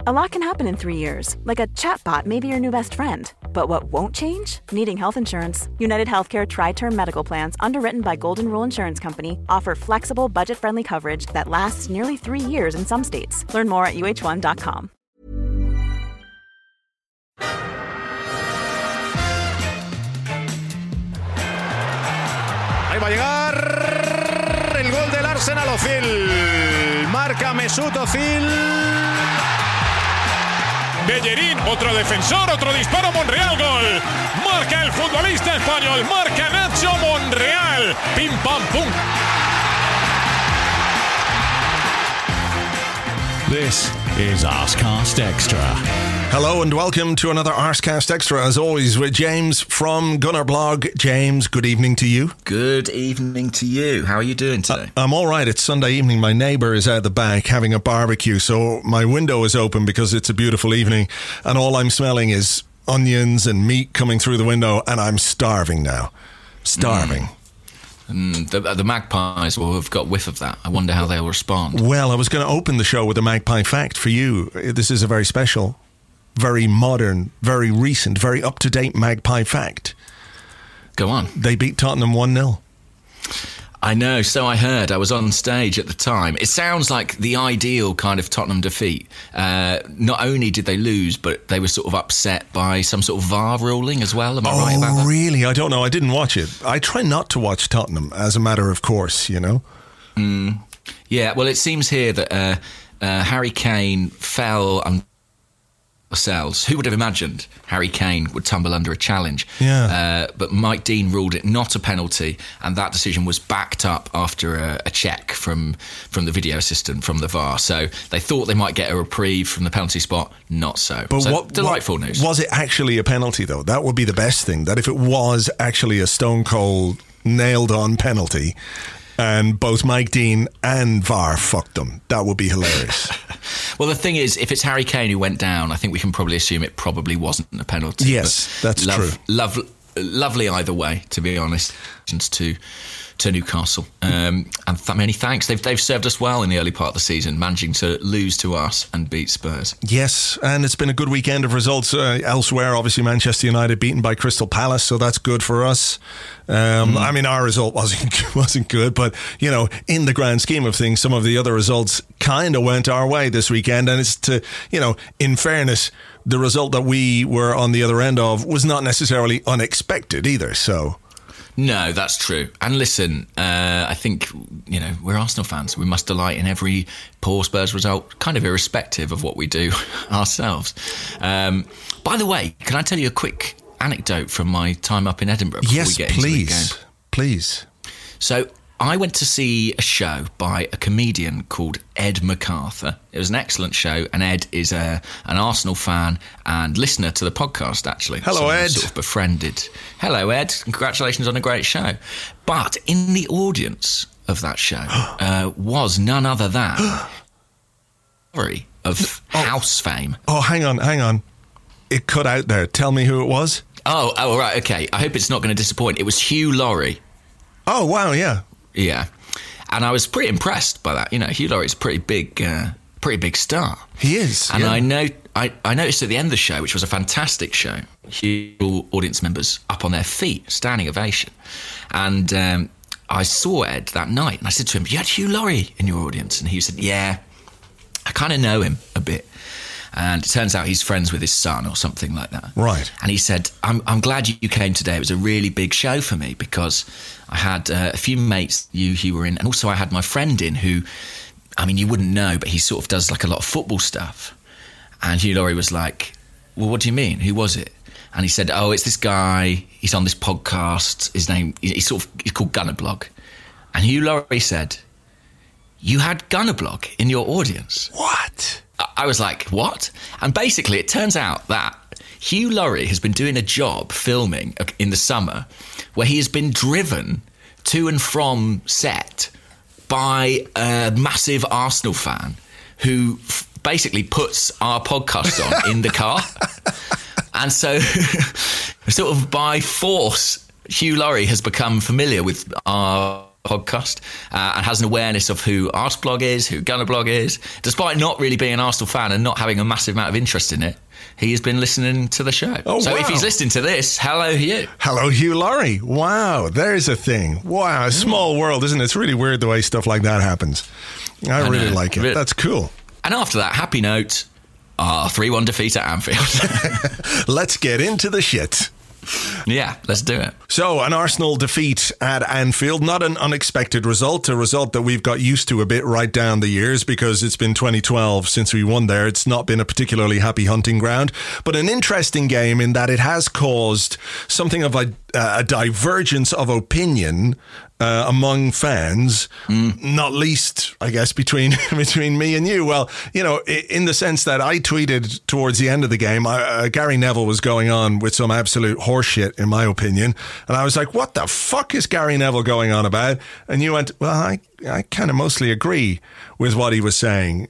A lot can happen in 3 years, like a chatbot may be your new best friend. But what won't change? Needing health insurance. United Healthcare Tri-Term Medical Plans, underwritten by Golden Rule Insurance Company, offer flexible, budget-friendly coverage that lasts nearly 3 years in some states. Learn more at uh1.com. Ahí va a llegar el gol del Arsenal. Ozil. Marca Mesut Ozil. Bellerín, otro defensor, otro disparo, Monreal, gol. Marca el futbolista español, marca Nacho Monreal. Pim, pam, pum. This is Arscast Extra. Hello and welcome to another Arscast Extra, as always, with James from Gunner Blog. James, good evening to you. Good evening to you. How are you doing today? I'm all right. It's Sunday evening. My neighbour is out the back having a barbecue, so my window is open because it's a beautiful evening, and all I'm smelling is onions and meat coming through the window, and I'm starving now. Starving. The Magpies will have got whiff of that. I wonder how they'll respond. Well, I was going to open the show with a Magpie fact for you. This is a very special, very modern, very recent, very up-to-date Magpie fact. Go on. They beat Tottenham 1-0. I know, so I heard. I was on stage at the time. It sounds like the ideal kind of Tottenham defeat. Not only did they lose, but they were sort of upset by some sort of VAR ruling as well. Am I right about that? Oh, really? I don't know. I didn't watch it. I try not to watch Tottenham as a matter of course, you know? Yeah, well, it seems here that Harry Kane fell under ourselves. Who would have imagined Harry Kane would tumble under a challenge? Yeah. But Mike Dean ruled it not a penalty, and that decision was backed up after a check from the video assistant from the VAR. So they thought they might get a reprieve from the penalty spot. Not so. But so delightful news. Was it actually a penalty, though? That would be the best thing. That if it was actually a stone cold, nailed on penalty, and both Mike Dean and VAR fucked them, that would be hilarious. Well, the thing is, if it's Harry Kane who went down, I think we can probably assume it probably wasn't a penalty. Yes, that's true. Lovely either way, to be honest, to Newcastle. And many thanks. They've served us well in the early part of the season, managing to lose to us and beat Spurs. Yes, and it's been a good weekend of results elsewhere. Obviously, Manchester United beaten by Crystal Palace, so that's good for us. I mean, our result wasn't good, but, you know, in the grand scheme of things, some of the other results kind of went our way this weekend. And it's to, you know, in fairness, the result that we were on the other end of was not necessarily unexpected either, so... No, that's true. And listen, I think, you know, we're Arsenal fans. We must delight in every poor Spurs result, kind of irrespective of what we do ourselves. By the way, can I tell you a quick anecdote from my time up in Edinburgh before we get into the game? Please. So I went to see a show by a comedian called Ed MacArthur. It was an excellent show, and Ed is an Arsenal fan and listener to the podcast, actually. Hello, Ed. Sort of befriended. Hello, Ed. Congratulations on a great show. But in the audience of that show was none other than of house fame. Oh, hang on. It cut out there. Tell me who it was. Oh, right, okay. I hope it's not going to disappoint. It was Hugh Laurie. Oh, wow, yeah. Yeah, and I was pretty impressed by that. You know, Hugh Laurie's a pretty big star. He is. And yeah. I noticed at the end of the show, which was a fantastic show, all audience members up on their feet, standing ovation. And I saw Ed that night, and I said to him, "You had Hugh Laurie in your audience?" And he said, "Yeah, I kind of know him a bit." And it turns out he's friends with his son or something like that. Right. And he said, I'm glad you came today. It was a really big show for me because I had a few mates you were in, and also I had my friend in who, I mean, you wouldn't know, but he sort of does like a lot of football stuff. And Hugh Laurie was like, well, what do you mean? Who was it? And he said, oh, it's this guy. He's on this podcast. His name, he's called Gunner Blog. And Hugh Laurie said, you had Gunner Blog in your audience? What? I was like, what? And basically, it turns out that Hugh Laurie has been doing a job filming in the summer where he has been driven to and from set by a massive Arsenal fan who basically puts our podcast on in the car. And so, sort of by force, Hugh Laurie has become familiar with our podcast, and has an awareness of who Arseblog is, who Gunnerblog is. Despite not really being an Arsenal fan and not having a massive amount of interest in it, he has been listening to the show. Oh, so wow. If he's listening to this, hello Hugh. Hello, Hugh Laurie. Wow, there's a thing. Wow, a small world, isn't it? It's really weird the way stuff like that happens. I really like it. That's cool. And after that, happy note, 3-1 defeat at Anfield. Let's get into the shit. Yeah, let's do it. So, an Arsenal defeat at Anfield, not an unexpected result, a result that we've got used to a bit right down the years because it's been 2012 since we won there. It's not been a particularly happy hunting ground, but an interesting game in that it has caused something of a divergence of opinion among fans, not least, I guess, between me and you. Well, you know, in the sense that I tweeted towards the end of the game, Gary Neville was going on with some absolute horseshit, in my opinion. And I was like, what the fuck is Gary Neville going on about? And you went, well, I kind of mostly agree with what he was saying.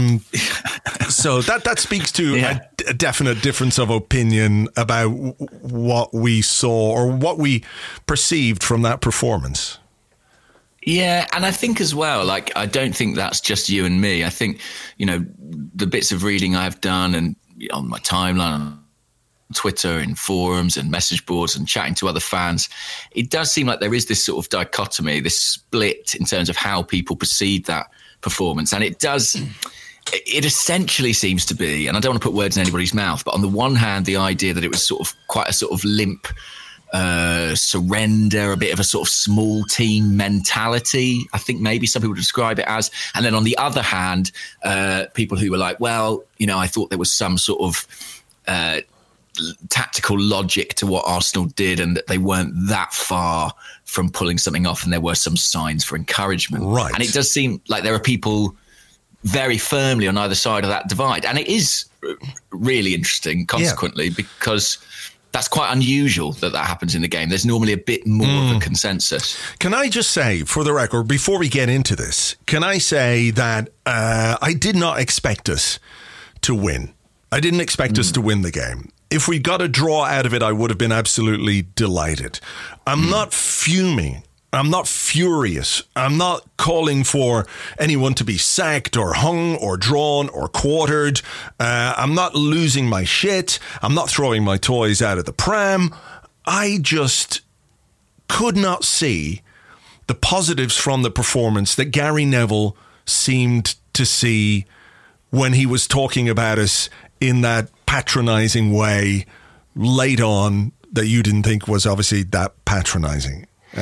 So that speaks to a definite difference of opinion about what we saw or what we perceived from that performance. Yeah, and I think as well, like, I don't think that's just you and me. I think, you know, the bits of reading I've done and on my timeline, on Twitter and forums and message boards and chatting to other fans, it does seem like there is this sort of dichotomy, this split in terms of how people perceive that performance. And it essentially seems to be, and I don't want to put words in anybody's mouth, but on the one hand, the idea that it was sort of quite a sort of limp surrender, a bit of a sort of small team mentality, I think maybe some people would describe it as. And then on the other hand, people who were like, well, you know, I thought there was some sort of tactical logic to what Arsenal did and that they weren't that far from pulling something off and there were some signs for encouragement. Right. And it does seem like there are people very firmly on either side of that divide. And it is really interesting, consequently, because that's quite unusual that happens in the game. There's normally a bit more of a consensus. Can I just say, for the record, before we get into this, can I say that I did not expect us to win. I didn't expect us to win the game. If we got a draw out of it, I would have been absolutely delighted. I'm not fuming. I'm not furious. I'm not calling for anyone to be sacked or hung or drawn or quartered. I'm not losing my shit. I'm not throwing my toys out of the pram. I just could not see the positives from the performance that Gary Neville seemed to see when he was talking about us in that patronising way late on that you didn't think was obviously that patronising.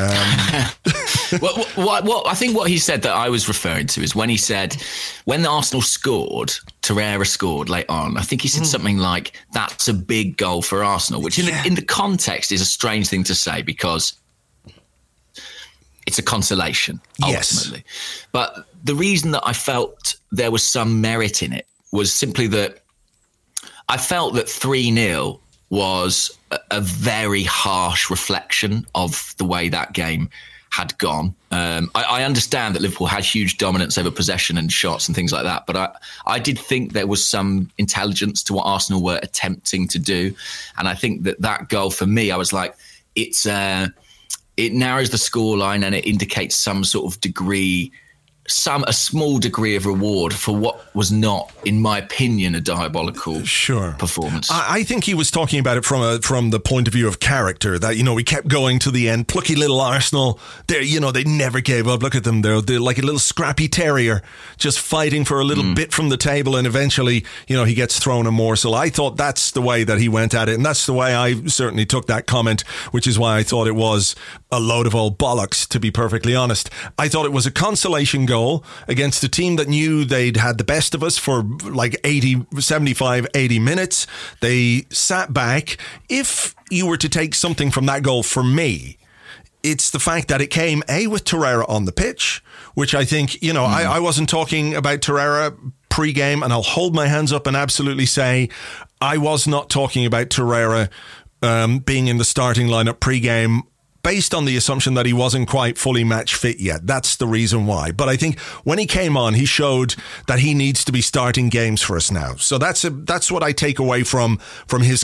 What I think what he said that I was referring to is when he said, when Arsenal scored, Torreira scored late on, I think he said something like, that's a big goal for Arsenal, which in the context is a strange thing to say because it's a consolation, ultimately. Yes. But the reason that I felt there was some merit in it was simply that I felt that 3-0 was a very harsh reflection of the way that game had gone. I understand that Liverpool had huge dominance over possession and shots and things like that, but I did think there was some intelligence to what Arsenal were attempting to do. And I think that goal for me, I was like, it narrows the scoreline and it indicates some sort of degree, a small degree of reward for what was not, in my opinion, a diabolical performance. I think he was talking about it from the point of view of character, that, you know, we kept going to the end. Plucky little Arsenal, they never gave up. Look at them. They're like a little scrappy terrier just fighting for a little bit from the table, and eventually, you know, he gets thrown a morsel. I thought that's the way that he went at it, and that's the way I certainly took that comment, which is why I thought it was a load of old bollocks, to be perfectly honest. I thought it was a consolation goal against a team that knew they'd had the best of us for like 75, 80 minutes. They sat back. If you were to take something from that goal for me, it's the fact that it came, with Torreira on the pitch, which I think, you know, I wasn't talking about Torreira pre-game, and I'll hold my hands up and absolutely say I was not talking about Torreira being in the starting lineup pre-game based on the assumption that he wasn't quite fully match fit yet. That's the reason why. But I think when he came on, he showed that he needs to be starting games for us now. So that's what I take away from his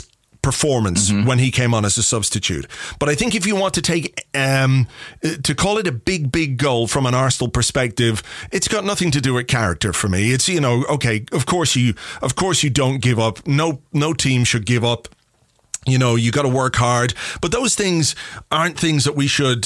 performance when he came on as a substitute. But I think if you want to take to call it a big goal from an Arsenal perspective, it's got nothing to do with character for me. It's, okay, of course you don't give up. No team should give up. You got to work hard, but those things aren't things that we should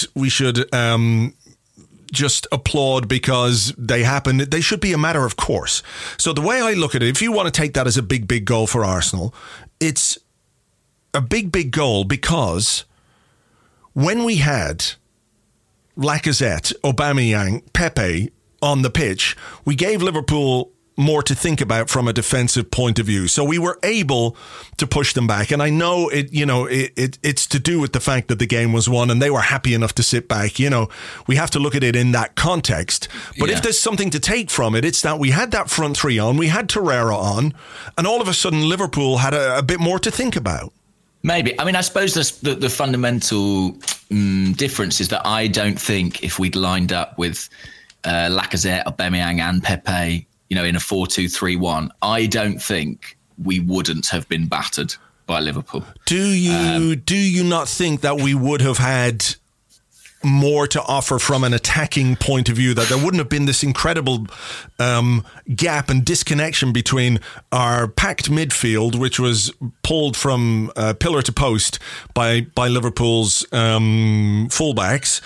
just applaud because they happen. They should be a matter of course. So the way I look at it, if you want to take that as a big goal for Arsenal, it's a big goal because when we had Lacazette, Aubameyang, Pepe on the pitch, we gave Liverpool more to think about from a defensive point of view. So we were able to push them back. And I know it's to do with the fact that the game was won and they were happy enough to sit back. We have to look at it in that context. But if there's something to take from it, it's that we had that front three on, we had Torreira on, and all of a sudden Liverpool had a bit more to think about. Maybe. I mean, I suppose the fundamental difference is that I don't think if we'd lined up with Lacazette, Aubameyang and Pepe, in a 4-2-3-1, I don't think we wouldn't have been battered by Liverpool. Do you not think that we would have had more to offer from an attacking point of view, that there wouldn't have been this incredible gap and disconnection between our packed midfield, which was pulled from pillar to post by Liverpool's fullbacks?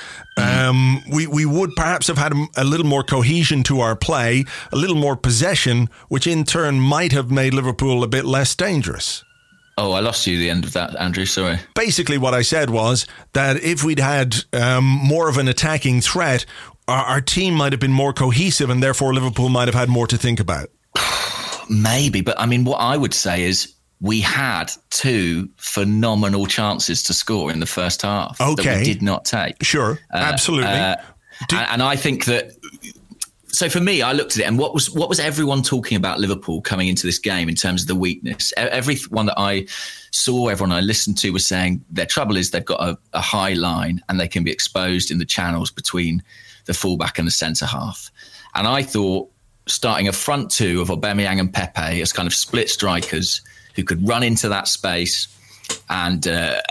We would perhaps have had a little more cohesion to our play, a little more possession, which in turn might have made Liverpool a bit less dangerous. Oh, I lost you at the end of that, Andrew. Sorry. Basically, what I said was that if we'd had more of an attacking threat, our team might have been more cohesive and therefore Liverpool might have had more to think about. Maybe. But I mean, what I would say is we had 2 phenomenal chances to score in the first half that we did not take. Sure. Absolutely. And I think that... So for me, I looked at it, and what was everyone talking about Liverpool coming into this game in terms of the weakness? Everyone that I saw, everyone I listened to was saying their trouble is they've got a high line and they can be exposed in the channels between the fullback and the centre half. And I thought starting a front 2 of Aubameyang and Pepe as kind of split strikers who could run into that space and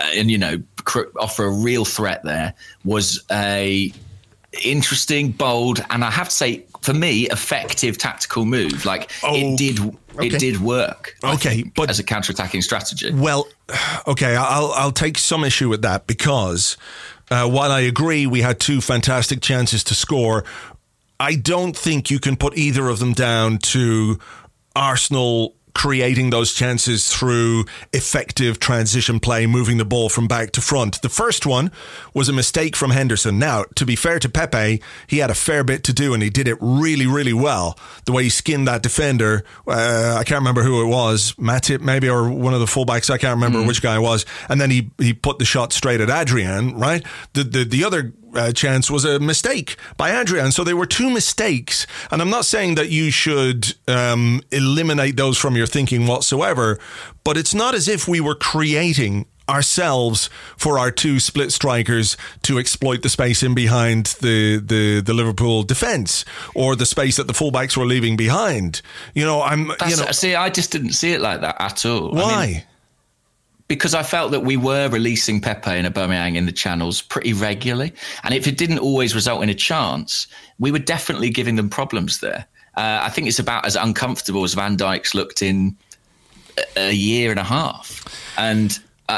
offer a real threat there was a interesting, bold, and I have to say, for me, effective tactical move. It did work. But as a counter-attacking strategy. Well, okay, I'll take some issue with that because while I agree we had 2 fantastic chances to score, I don't think you can put either of them down to Arsenal creating those chances through effective transition play, moving the ball from back to front. The first one was a mistake from Henderson. Now, to be fair to Pepe, he had a fair bit to do and he did it really, really well. The way he skinned that defender, I can't remember who it was, Matip maybe, or one of the fullbacks, I can't remember which guy it was. And then he put the shot straight at Adrian, right? The other chance was a mistake by Adrian. So there were 2 mistakes. And I'm not saying that you should eliminate those from your thinking whatsoever, but it's not as if we were creating ourselves for our 2 split strikers to exploit the space in behind the Liverpool defence or the space that the fullbacks were leaving behind. See, I just didn't see it like that at all. Why? Because I felt that we were releasing Pepe and Aubameyang in the channels pretty regularly. And if it didn't always result in a chance, we were definitely giving them problems there. I think it's about as uncomfortable as Van Dijk's looked in a year and a half. And,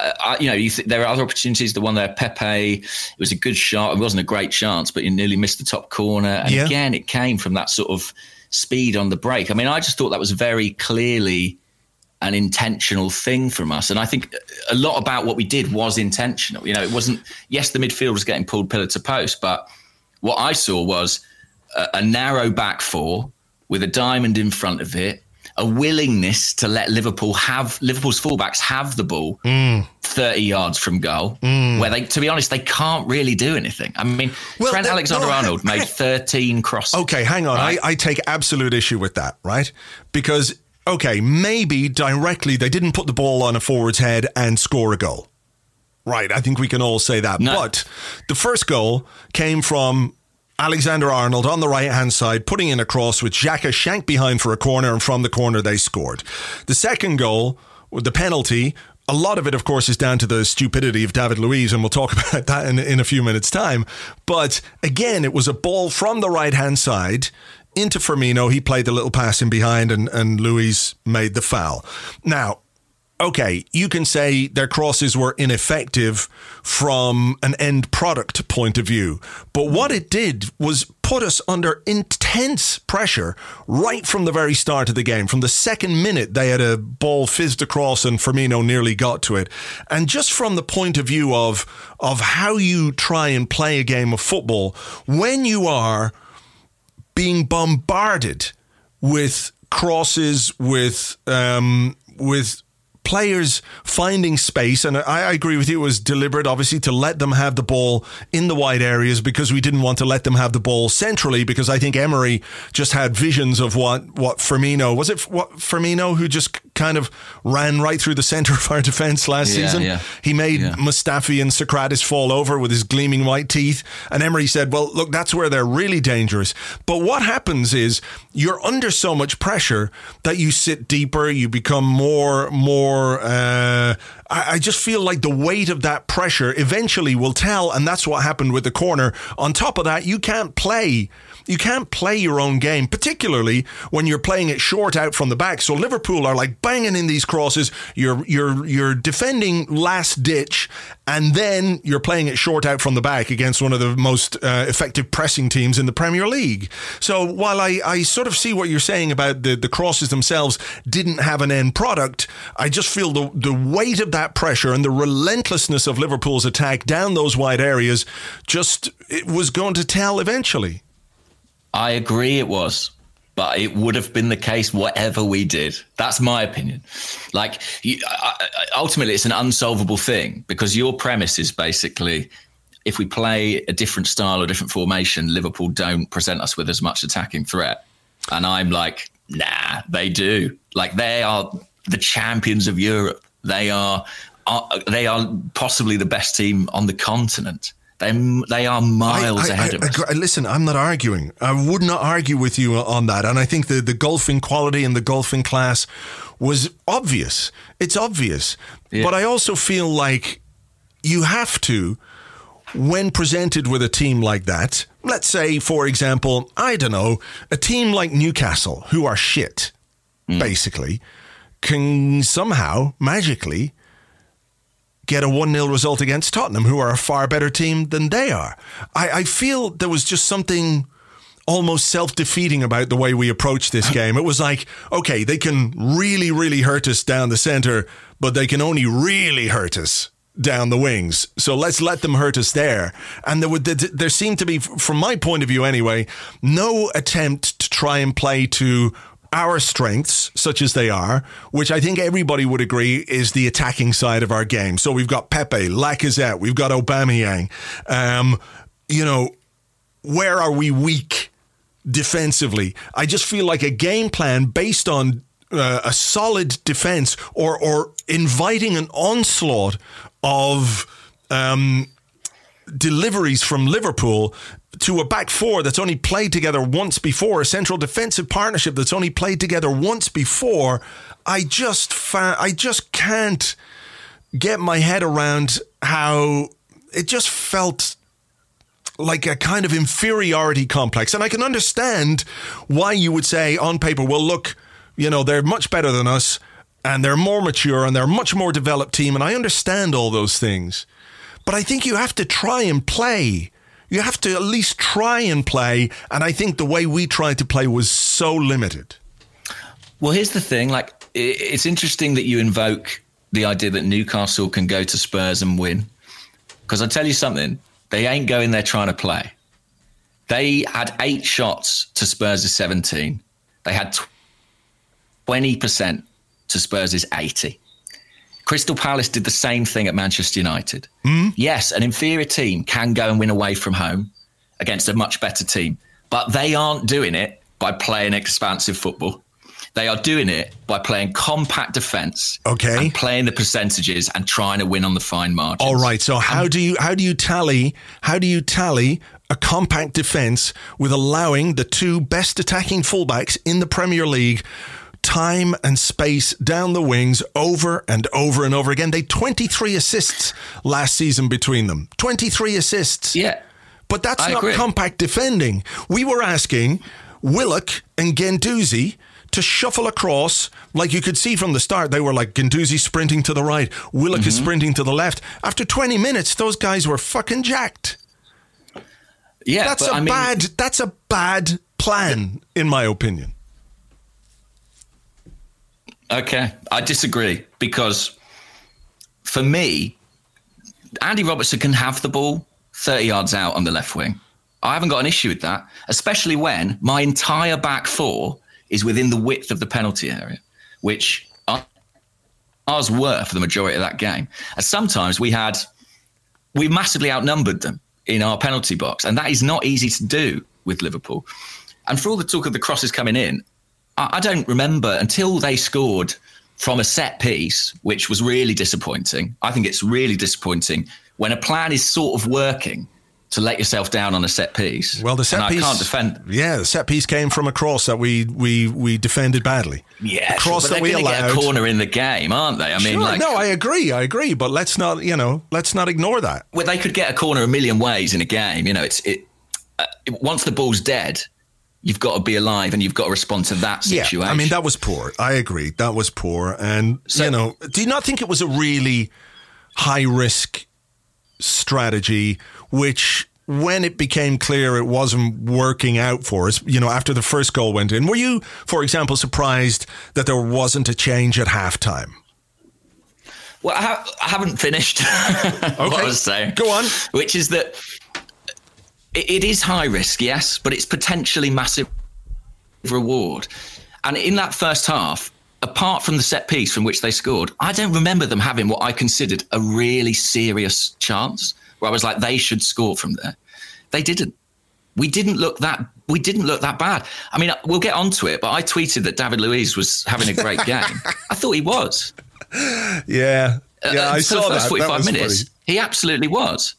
there are other opportunities. The one there, Pepe, it was a good shot. It wasn't a great chance, but you nearly missed the top corner. And again, it came from that sort of speed on the break. I mean, I just thought that was very clearly an intentional thing from us. And I think a lot about what we did was intentional. It wasn't, yes, the midfield was getting pulled pillar to post, but what I saw was a narrow back 4 with a diamond in front of it, a willingness to let Liverpool's fullbacks have the ball 30 yards from goal, where they, to be honest, they can't really do anything. I mean, Trent Alexander-Arnold made 13 crosses. Okay, hang on. Right? I take absolute issue with that, right? Because okay, maybe directly they didn't put the ball on a forward's head and score a goal. Right, I think we can all say that. No. But the first goal came from Alexander-Arnold on the right-hand side, putting in a cross with Xhaka shanked behind for a corner, and from the corner they scored. The second goal, the penalty, a lot of it, of course, is down to the stupidity of David Luiz, and we'll talk about that in a few minutes' time. But again, it was a ball from the right-hand side into Firmino. He played the little pass in behind, and Luiz made the foul. Now, okay, you can say their crosses were ineffective from an end product point of view, but what it did was put us under intense pressure right from the very start of the game. From the second minute, they had a ball fizzed across and Firmino nearly got to it. And just from the point of view of how you try and play a game of football, when you are being bombarded with crosses, with players finding space, and I agree with you, it was deliberate, obviously, to let them have the ball in the wide areas because we didn't want to let them have the ball centrally, because I think Emery just had visions of what Firmino, was it Firmino who just kind of ran right through the centre of our defence last season? Yeah. He made Mustafi and Socrates fall over with his gleaming white teeth, and Emery said, well, look, that's where they're really dangerous. But what happens is you're under so much pressure that you sit deeper, you become more I just feel like the weight of that pressure eventually will tell, and that's what happened with the corner. On top of that, you can't play your own game, particularly when you're playing it short out from the back. So Liverpool are like banging in these crosses. You're defending last ditch, and then you're playing it short out from the back against one of the most effective pressing teams in the Premier League. So while I sort of see what you're saying about the crosses themselves didn't have an end product, I just feel the weight of that pressure and the relentlessness of Liverpool's attack down those wide areas it was going to tell eventually. I agree it was, but it would have been the case whatever we did. That's my opinion. Like, ultimately, it's an unsolvable thing, because your premise is basically, if we play a different style or different formation, Liverpool don't present us with as much attacking threat. And I'm like, nah, they do. Like, they are the champions of Europe. They are possibly the best team on the continent. They are miles ahead of us. Listen, I'm not arguing. I would not argue with you on that. And I think the golfing quality and the golfing class was obvious. It's obvious. Yeah. But I also feel like you have to, when presented with a team like that, let's say, for example, I don't know, a team like Newcastle, who are shit, basically, can somehow, magically, get a 1-0 result against Tottenham, who are a far better team than they are. I feel there was just something almost self-defeating about the way we approached this game. It was like, okay, they can really, really hurt us down the centre, but they can only really hurt us down the wings. So let's let them hurt us there. And there seemed to be, from my point of view anyway, no attempt to try and play to our strengths, such as they are, which I think everybody would agree is the attacking side of our game. So we've got Pepe, Lacazette, we've got Aubameyang. Where are we weak defensively? I just feel like a game plan based on a solid defense or inviting an onslaught of deliveries from Liverpool to a back four that's only played together once before, a central defensive partnership that's only played together once before. I just can't get my head around how it just felt like a kind of inferiority complex. And I can understand why you would say on paper, well, look, they're much better than us and they're more mature and they're a much more developed team. And I understand all those things. But I think you have to try and play. You have to at least try and play. And I think the way we tried to play was so limited. Well, here's the thing. Like, it's interesting that you invoke the idea that Newcastle can go to Spurs and win. Because I tell you something, they ain't going there trying to play. They had 8 shots to Spurs' 17. They had 20% to Spurs' 80. Crystal Palace did the same thing at Manchester United. Yes, an inferior team can go and win away from home against a much better team, but they aren't doing it by playing expansive football. They are doing it by playing compact defence, and playing the percentages and trying to win on the fine margins. All right. So how do you tally a compact defence with allowing the 2 best attacking fullbacks in the Premier League time and space down the wings over and over and over again. They had 23 assists last season between them. 23 assists. Yeah. But that's not compact defending. We were asking Willock and Guendouzi to shuffle across, like you could see from the start. They were like Guendouzi sprinting to the right, Willock is sprinting to the left. After 20 minutes, those guys were fucking jacked. Yeah, that's a bad plan, in my opinion. Okay, I disagree, because for me, Andy Robertson can have the ball 30 yards out on the left wing. I haven't got an issue with that, especially when my entire back four is within the width of the penalty area, which ours were for the majority of that game. And sometimes we massively outnumbered them in our penalty box, and that is not easy to do with Liverpool. And for all the talk of the crosses coming in, I don't remember until they scored from a set piece, which was really disappointing. I think it's really disappointing when a plan is sort of working to let yourself down on a set piece. Well, the set piece, I can't defend. Yeah, the set piece came from a cross that we defended badly. Yeah, a cross that we allowed. Get a corner in the game, aren't they? I mean, no, I agree, but let's not ignore that. Well, they could get a corner a million ways in a game. Once the ball's dead, you've got to be alive and you've got to respond to that situation. Yeah, I mean, that was poor. I agree, that was poor. And do you not think it was a really high risk strategy, which when it became clear it wasn't working out for us, after the first goal went in, were you, for example, surprised that there wasn't a change at halftime? Well, I haven't finished what I was saying. Go on. Which is that it is high risk, yes, but it's potentially massive reward. And in that first half, apart from the set piece from which they scored, I don't remember them having what I considered a really serious chance, where I was like, they should score from there. They didn't. We didn't look that bad. I mean, we'll get onto it, but I tweeted that David Luiz was having a great game. I thought he was. Yeah. I saw that. 45 minutes, funny. He absolutely was.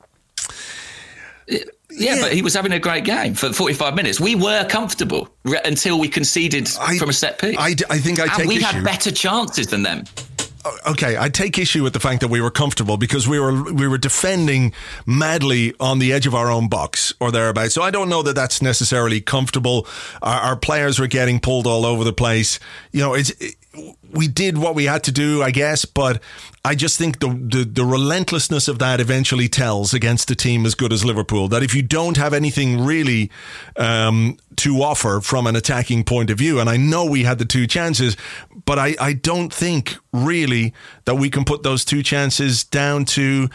Yeah, but he was having a great game for 45 minutes. We were comfortable until we conceded from a set piece. I think I take issue. And we had better chances than them. Okay, I take issue with the fact that we were comfortable because we were defending madly on the edge of our own box or thereabouts. So I don't know that that's necessarily comfortable. Our players were getting pulled all over the place. We did what we had to do, I guess, but I just think the relentlessness of that eventually tells against a team as good as Liverpool, that if you don't have anything really to offer from an attacking point of view, and I know we had the two chances, but I don't think really that we can put those two chances down to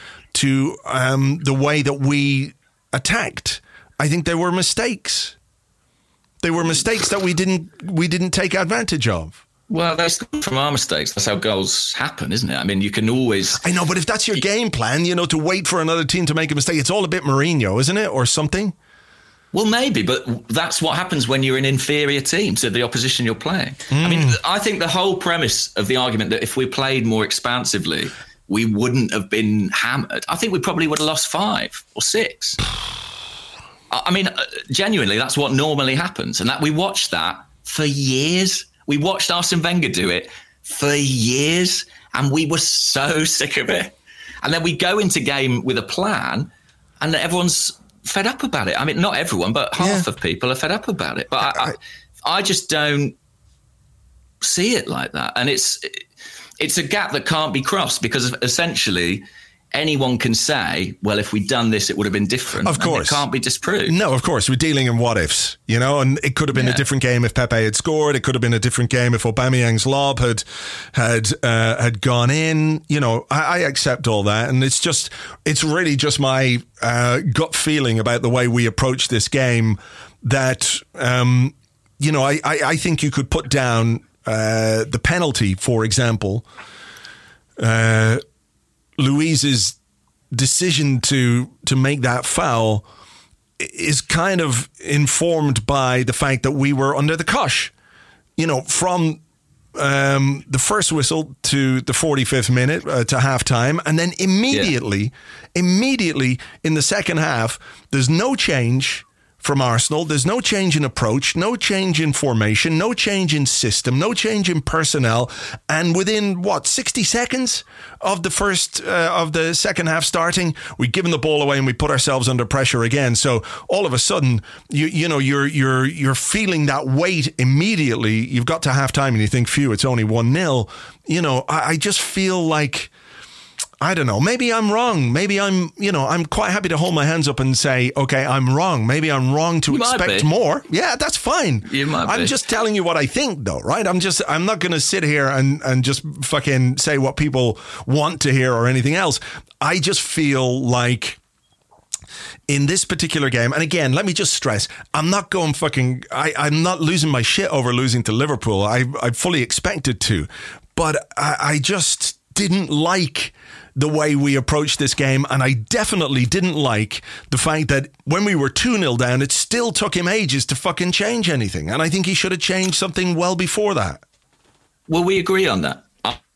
the way that we attacked. I think they were mistakes. They were mistakes that we didn't take advantage of. Well, that's from our mistakes. That's how goals happen, isn't it? I mean, you can always... I know, but if that's your game plan, to wait for another team to make a mistake, it's all a bit Mourinho, isn't it? Or something? Well, maybe, but that's what happens when you're an inferior team to the opposition you're playing. I mean, I think the whole premise of the argument that if we played more expansively, we wouldn't have been hammered. I think we probably would have lost 5 or 6. I mean, genuinely, that's what normally happens. And that we watched that for years. We watched Arsene Wenger do it for years, and we were so sick of it. And then we go into game with a plan, and everyone's fed up about it. I mean, not everyone, but half of people are fed up about it. But I just don't see it like that. And it's a gap that can't be crossed, because essentially anyone can say, well, if we'd done this, it would have been different. Of course. And it can't be disproved. No, of course. We're dealing in what ifs, and it could have been a different game if Pepe had scored. It could have been a different game if Aubameyang's lob had gone in. I accept all that. And it's really just my gut feeling about the way we approach this game that, I think you could put down the penalty, for example, Luiz's decision to make that foul is kind of informed by the fact that we were under the cosh. From the first whistle to the 45th minute to halftime, and then immediately in the second half, there's no change from Arsenal. There's no change in approach, no change in formation, no change in system, no change in personnel. And within 60 seconds of the second half starting, we've given the ball away and we put ourselves under pressure again. So all of a sudden, you're feeling that weight immediately. You've got to halftime and you think, phew, it's only 1-0. I just feel like, I don't know, maybe I'm wrong. Maybe I'm quite happy to hold my hands up and say, okay, I'm wrong. Maybe I'm wrong to expect more. Yeah, that's fine. I'm just telling you what I think though, right? I'm not going to sit here and just fucking say what people want to hear or anything else. I just feel like in this particular game, and again, let me just stress, I'm not going I'm not losing my shit over losing to Liverpool. I fully expected to, but I just didn't like the way we approached this game, and I definitely didn't like the fact that when we were 2-0 down, it still took him ages to fucking change anything, and I think he should have changed something well before that. Well, we agree on that.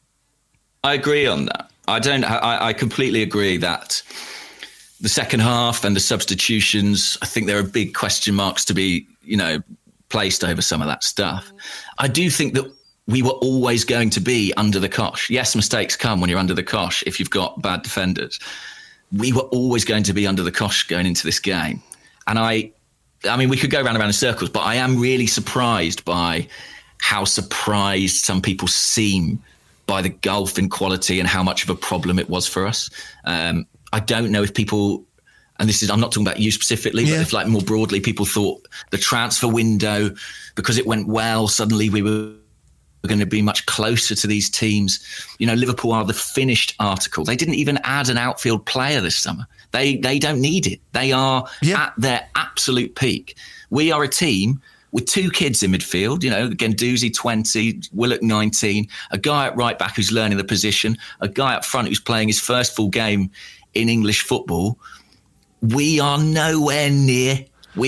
I agree on that. I completely agree that the second half and the substitutions, I think there are big question marks to be, placed over some of that stuff. I do think that we were always going to be under the cosh. Yes, mistakes come when you're under the cosh if you've got bad defenders. We were always going to be under the cosh going into this game. And I mean, we could go round and round in circles, but I am really surprised by how surprised some people seem by the gulf in quality and how much of a problem it was for us. I don't know if people, and I'm not talking about you specifically, but if more broadly, people thought the transfer window, because it went well, suddenly we were going to be much closer to these teams. Liverpool are the finished article. They didn't even add an outfield player this summer. They don't need it. They are at their absolute peak. We are a team with two kids in midfield, Guendouzi 20, Willock 19, a guy at right back who's learning the position, a guy up front who's playing his first full game in English football. We are nowhere near.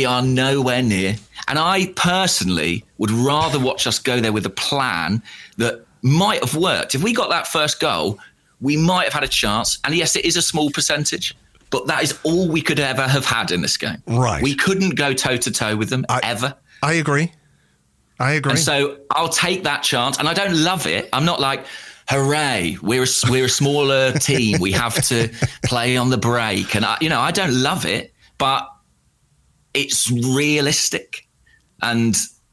And I personally would rather watch us go there with a plan that might have worked. If we got that first goal, we might have had a chance. And yes, it is a small percentage, but that is all we could ever have had in this game. Right. We couldn't go toe-to-toe with them ever. I agree. And so I'll take that chance. And I don't love it. I'm not like, hooray, we're a smaller team. We have to play on the break. And, I don't love it, but it's realistic. And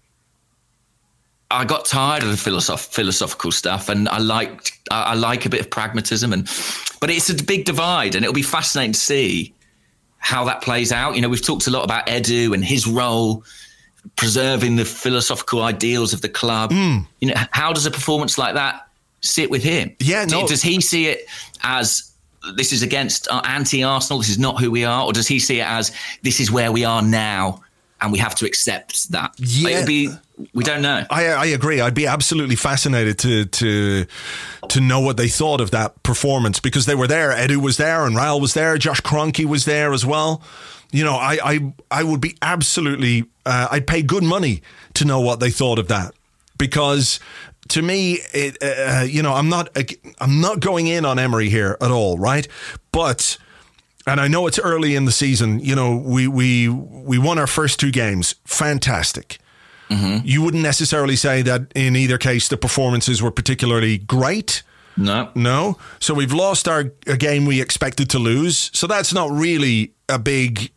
I got tired of the philosophical stuff, and I like a bit of pragmatism. But it's a big divide, and it'll be fascinating to see how that plays out. We've talked a lot about Edu and his role, preserving the philosophical ideals of the club. How does a performance like that sit with him? Does he see it as this is against anti-Arsenal, this is not who we are, or does he see it as this is where we are now and we have to accept that? We don't know. I agree. I'd be absolutely fascinated to know what they thought of that performance, because they were there. Edu was there and Raul was there. Josh Kroenke was there as well. I would be absolutely, I'd pay good money to know what they thought of that, because to me, I'm not going in on Emery here at all, right? But, and I know it's early in the season, we won our first two games. Fantastic. Mm-hmm. You wouldn't necessarily say that in either case the performances were particularly great. No. So we've lost a game we expected to lose. So that's not really a big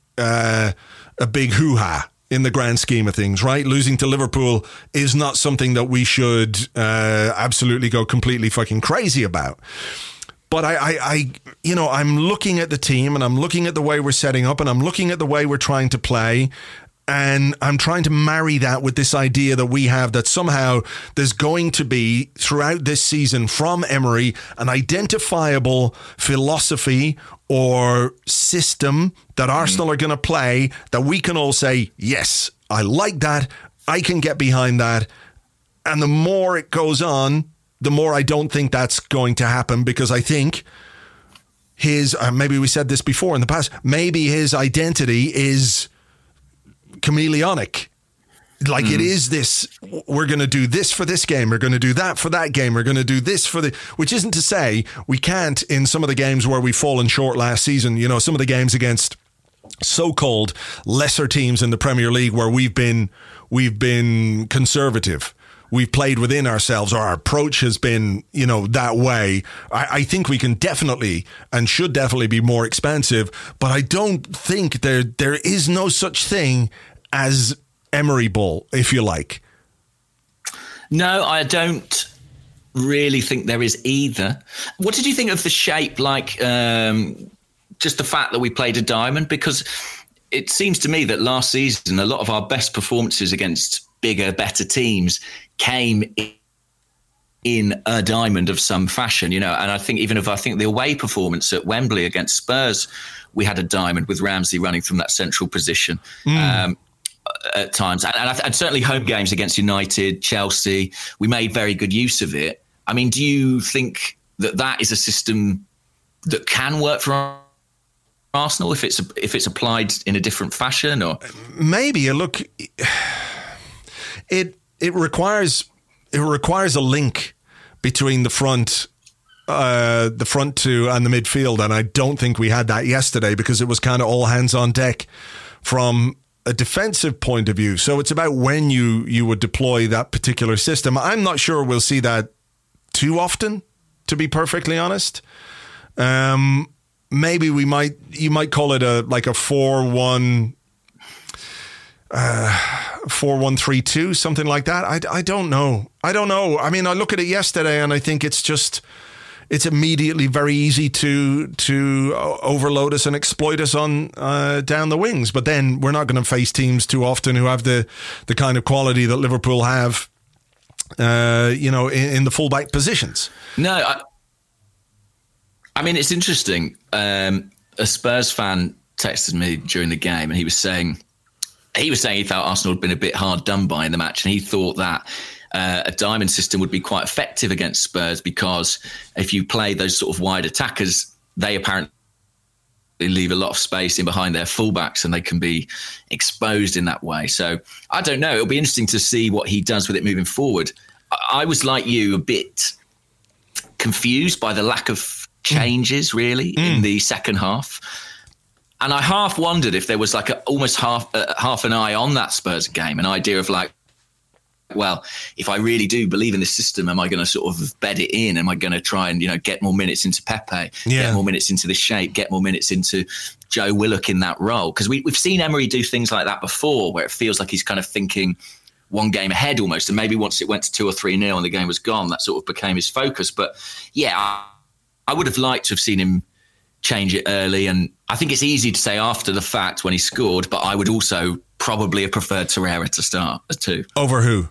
hoo-ha in the grand scheme of things, right? Losing to Liverpool is not something that we should absolutely go completely fucking crazy about. But I'm looking at the team, and I'm looking at the way we're setting up, and I'm looking at the way we're trying to play, and I'm trying to marry that with this idea that we have that somehow there's going to be, throughout this season from Emery, an identifiable philosophy or system that Arsenal are going to play that we can all say, yes, I like that, I can get behind that. And the more it goes on, the more I don't think that's going to happen, because I think his, maybe we said this before in the past, maybe his identity is chameleonic. Like it is this, we're going to do this for this game, we're going to do that for that game, we're going to do this for which isn't to say we can't in some of the games where we've fallen short last season, some of the games against so-called lesser teams in the Premier League where we've been conservative. We've played within ourselves, or our approach has been, that way. I think we can definitely and should definitely be more expansive, but I don't think there is no such thing as Emery ball, if you like. No, I don't really think there is either. What did you think of the shape, just the fact that we played a diamond? Because it seems to me that last season, a lot of our best performances against bigger, better teams came in a diamond of some fashion, and I think the away performance at Wembley against Spurs, we had a diamond with Ramsey running from that central position at times. And certainly home games against United, Chelsea, we made very good use of it. I mean, do you think that is a system that can work for Arsenal if it's applied in a different fashion? Or maybe look, it requires a link between the front two and the midfield, and I don't think we had that yesterday because it was kind of all hands on deck from a defensive point of view. So it's about when you would deploy that particular system. I'm not sure we'll see that too often, to be perfectly honest. Maybe you might call it a 4-1. 4-1-3-2, something like that. I don't know. I mean, I look at it yesterday and I think it's immediately very easy to overload us and exploit us on down the wings. But then we're not going to face teams too often who have the kind of quality that Liverpool have, in the fullback positions. No, I mean, it's interesting. A Spurs fan texted me during the game and he was saying he felt Arsenal had been a bit hard done by in the match, and he thought that a diamond system would be quite effective against Spurs because if you play those sort of wide attackers, they apparently leave a lot of space in behind their fullbacks and they can be exposed in that way. So I don't know. It'll be interesting to see what he does with it moving forward. I was like you, a bit confused by the lack of changes really in the second half. And I half wondered if there was almost half an eye on that Spurs game, an idea of well, if I really do believe in this system, am I going to sort of bed it in? Am I going to try and, get more minutes into Pepe, get more minutes into this shape, get more minutes into Joe Willock in that role? Because we've seen Emery do things like that before, where it feels like he's kind of thinking one game ahead almost. And maybe once it went to 2 or 3-0 and the game was gone, that sort of became his focus. But yeah, I would have liked to have seen him change it early, and I think it's easy to say after the fact when he scored, but I would also probably have preferred Torreira to start too. Over who?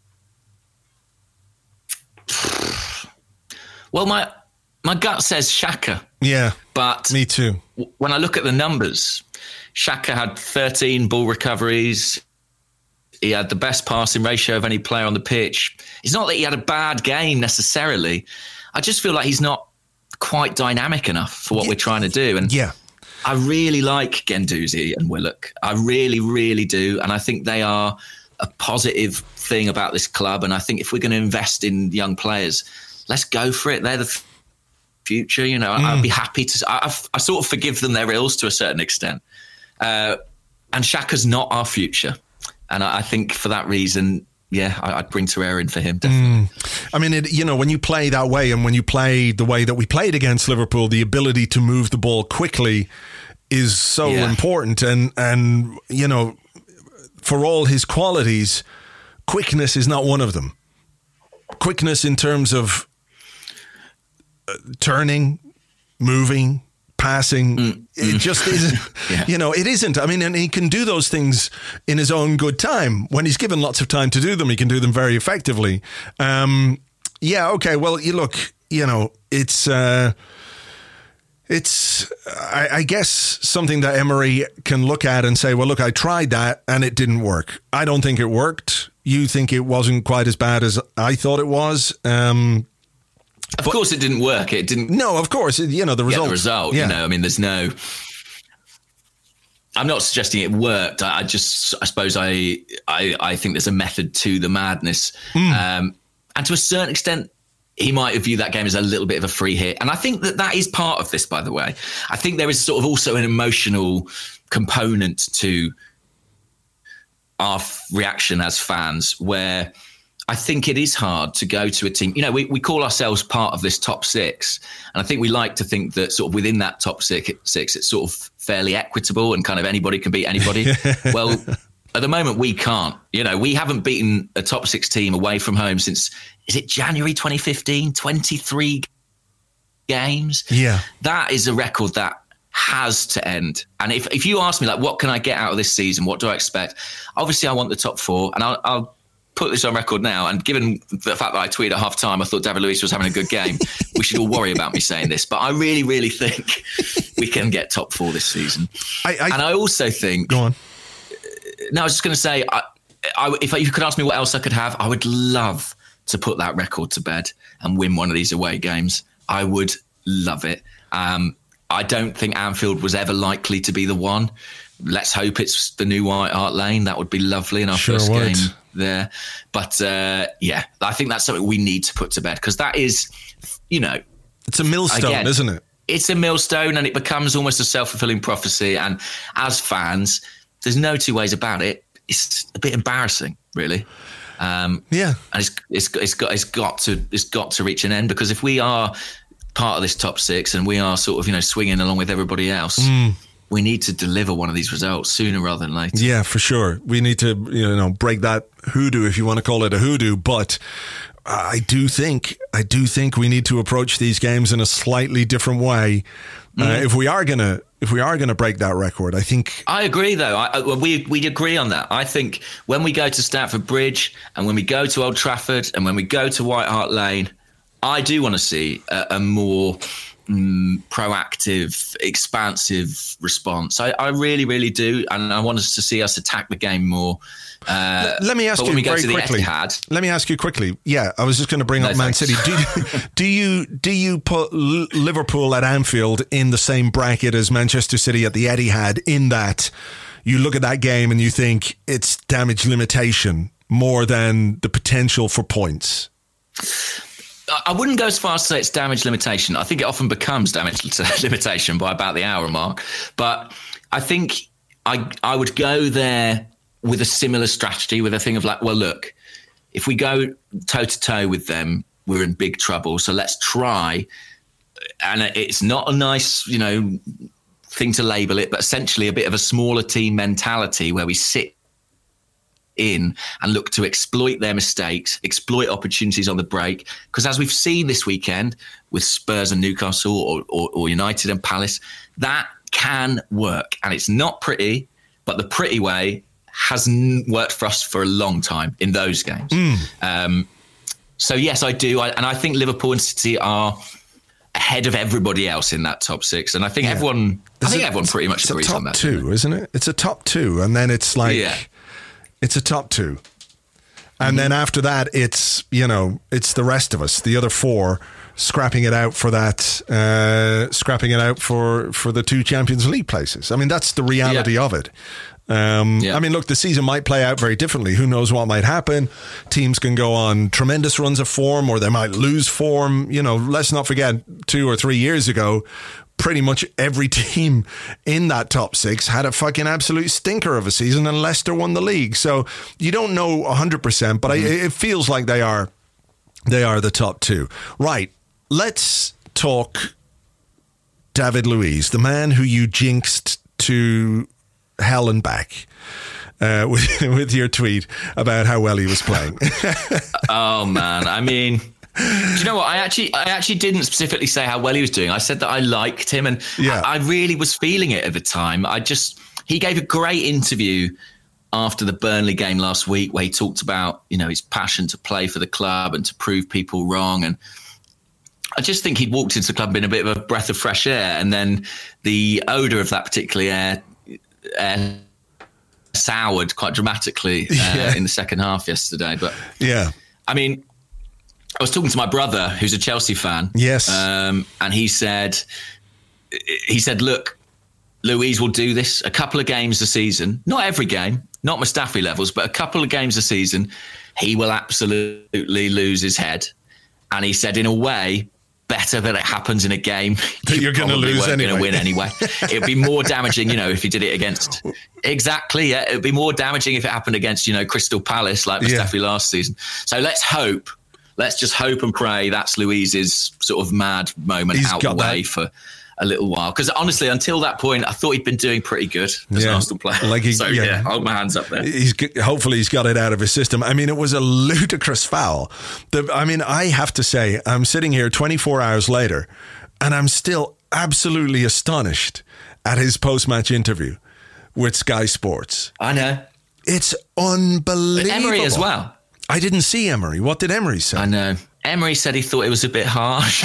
Well, my gut says Xhaka. Yeah, but me too. When I look at the numbers, Xhaka had 13 ball recoveries. He had the best passing ratio of any player on the pitch. It's not that he had a bad game necessarily. I just feel like he's not quite dynamic enough for what we're trying to do. And I really like Guendouzi and Willock. I really, really do. And I think they are a positive thing about this club. And I think if we're going to invest in young players, let's go for it. They're the future. I'd be happy to. I sort of forgive them their ills to a certain extent. And Xhaka's not our future. And I think for that reason, I'd bring Torreira in for him, definitely. I mean, when you play that way and when you play the way that we played against Liverpool, the ability to move the ball quickly is so important. And for all his qualities, quickness is not one of them. Quickness in terms of turning, moving, passing, it just isn't, it isn't. I mean, and he can do those things in his own good time. When he's given lots of time to do them, he can do them very effectively. Okay, well, it's I guess something that Emery can look at and say, well, look, I tried that and it didn't work. I don't think it worked. You think it wasn't quite as bad as I thought it was. Of course it didn't work. It didn't. No, of course. The result. The result, I mean, there's no... I'm not suggesting it worked. I suppose I think there's a method to the madness. And to a certain extent, he might have viewed that game as a little bit of a free hit. And I think that is part of this, by the way. I think there is sort of also an emotional component to our reaction as fans, where I think it is hard to go to a team. You know, we call ourselves part of this top six, and I think we like to think that sort of within that top six, it's sort of fairly equitable and kind of anybody can beat anybody. Well, at the moment, we can't. You know, we haven't beaten a top six team away from home since, is it January 2015? 23 games. Yeah. That is a record that has to end. And if you ask me, like, what can I get out of this season? What do I expect? Obviously, I want the top four, and I'll put this on record now. And given the fact that I tweeted at half time, I thought David Luiz was having a good game. We should all worry about me saying this, but I really, really think we can get top four this season. And I also think. Go on. No, I was just going to say, if you could ask me what else I could have, I would love to put that record to bed and win one of these away games. I would love it. I don't think Anfield was ever likely to be the one. Let's hope it's the new White Hart Lane. That would be lovely in our first game there. But yeah, I think that's something we need to put to bed, because that is, you know, it's a millstone, isn't it? It's a millstone, and it becomes almost a self-fulfilling prophecy. And as fans, there's no two ways about it. It's a bit embarrassing, really. Yeah, and it's got to reach an end, because if we are part of this top six and we are sort of, you know, swinging along with everybody else, we need to deliver one of these results sooner rather than later. Yeah, for sure. We need to, you know, break that hoodoo, if you want to call it a hoodoo. But I do think we need to approach these games in a slightly different way. If we are gonna break that record, I think. I agree, though. We agree on that. I think when we go to Stamford Bridge and when we go to Old Trafford and when we go to White Hart Lane, I do want to see a more proactive, expansive response. I really, really do, and I want us to see us attack the game more. Let me ask you very quickly. Let me ask you quickly. Yeah, I was just going to bring up Man City. Do you put Liverpool at Anfield in the same bracket as Manchester City at the Etihad, in that you look at that game and you think it's damage limitation more than the potential for points? I wouldn't go as far as to say it's damage limitation. I think it often becomes damage limitation by about the hour mark. But I think I would go there with a similar strategy, with a thing of like, well, look, if we go toe-to-toe with them, we're in big trouble. So let's try. And it's not a nice, you know, thing to label it, but essentially a bit of a smaller team mentality where we sit in and look to exploit their mistakes, exploit opportunities on the break. Because as we've seen this weekend with Spurs and Newcastle, or United and Palace, that can work. And it's not pretty, but the pretty way hasn't worked for us for a long time in those games. So yes, I do. And I think Liverpool and City are ahead of everybody else in that top six. And I think everyone pretty much agrees on that. It's a top two, isn't it? It's a top two. And then it's like... Yeah. It's a top two. And then after that, it's, you know, it's the rest of us, the other four, scrapping it out for that, scrapping it out for the two Champions League places. I mean, that's the reality of it. I mean, look, the season might play out very differently. Who knows what might happen? Teams can go on tremendous runs of form, or they might lose form. You know, let's not forget 2 or 3 years ago, pretty much every team in that top six had a fucking absolute stinker of a season, and Leicester won the league. So you don't know 100%, but it feels like they are the top two. Right. Let's talk David Luiz, the man who you jinxed to hell and back with your tweet about how well he was playing. Oh man, I mean, do you know what? I actually didn't specifically say how well he was doing. I said that I liked him, and I really was feeling it at the time. He gave a great interview after the Burnley game last week, where he talked about, you know, his passion to play for the club and to prove people wrong. And I just think he'd walked into the club in a bit of a breath of fresh air, and then the odour of that particular air soured quite dramatically in the second half yesterday. But I mean, I was talking to my brother, who's a Chelsea fan. Yes. And he said, look, Luiz will do this a couple of games a season. Not every game, not Mustafi levels, but a couple of games a season. He will absolutely lose his head. And he said, in a way, better that it happens in a game that you're going to lose anyway. Going to win anyway. It would be more damaging, if you did it against. Exactly, yeah. It would be more damaging if it happened against, Crystal Palace like Mustafi last season. So let's hope. Let's just hope and pray that's Luiz's sort of mad moment out the way for a little while. Because honestly, until that point, I thought he'd been doing pretty good as an Arsenal player. Hold my hands up there. Hopefully he's got it out of his system. I mean, it was a ludicrous foul. I have to say, I'm sitting here 24 hours later, and I'm still absolutely astonished at his post-match interview with Sky Sports. I know. It's unbelievable. But Emery as well. I didn't see Emery. What did Emery say? I know. Emery said he thought it was a bit harsh.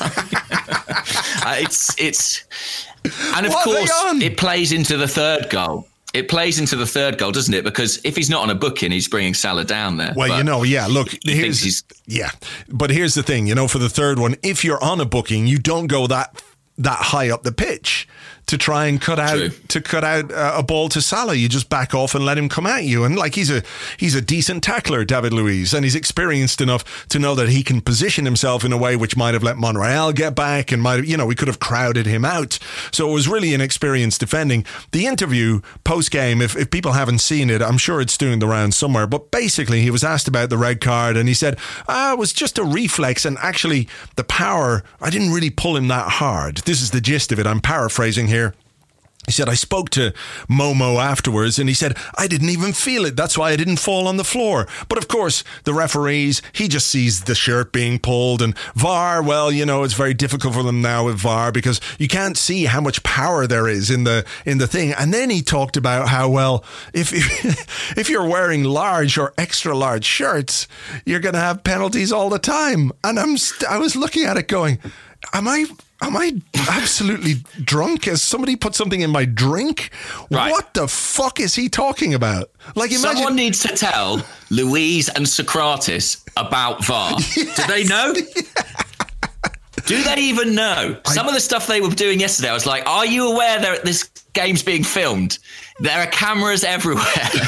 And of course, it plays into the third goal. It plays into the third goal, doesn't it? Because if he's not on a booking, he's bringing Salah down there. Well, look, but here's the thing, for the third one, if you're on a booking, you don't go that high up the pitch to try and cut out a ball to Salah. You just back off and let him come at you. And he's a decent tackler, David Luiz, and he's experienced enough to know that he can position himself in a way which might have let Monreal get back and we could have crowded him out. So it was really an experience defending. The interview post-game, if people haven't seen it, I'm sure it's doing the rounds somewhere, but basically he was asked about the red card and he said, it was just a reflex, and actually the power, I didn't really pull him that hard. This is the gist of it. I'm paraphrasing here. He said, I spoke to Momo afterwards and he said, I didn't even feel it. That's why I didn't fall on the floor. But of course, the referees, he just sees the shirt being pulled, and VAR, it's very difficult for them now with VAR because you can't see how much power there is in the thing. And then he talked about how, if you're wearing large or extra large shirts, you're going to have penalties all the time. And I was looking at it going, Am I absolutely drunk? Has somebody put something in my drink? Right. What the fuck is he talking about? Imagine someone needs to tell Luiz and Socrates about VAR. Yes. Do they know? Do they even know? Some of the stuff they were doing yesterday, I was like, are you aware that this game's being filmed? There are cameras everywhere.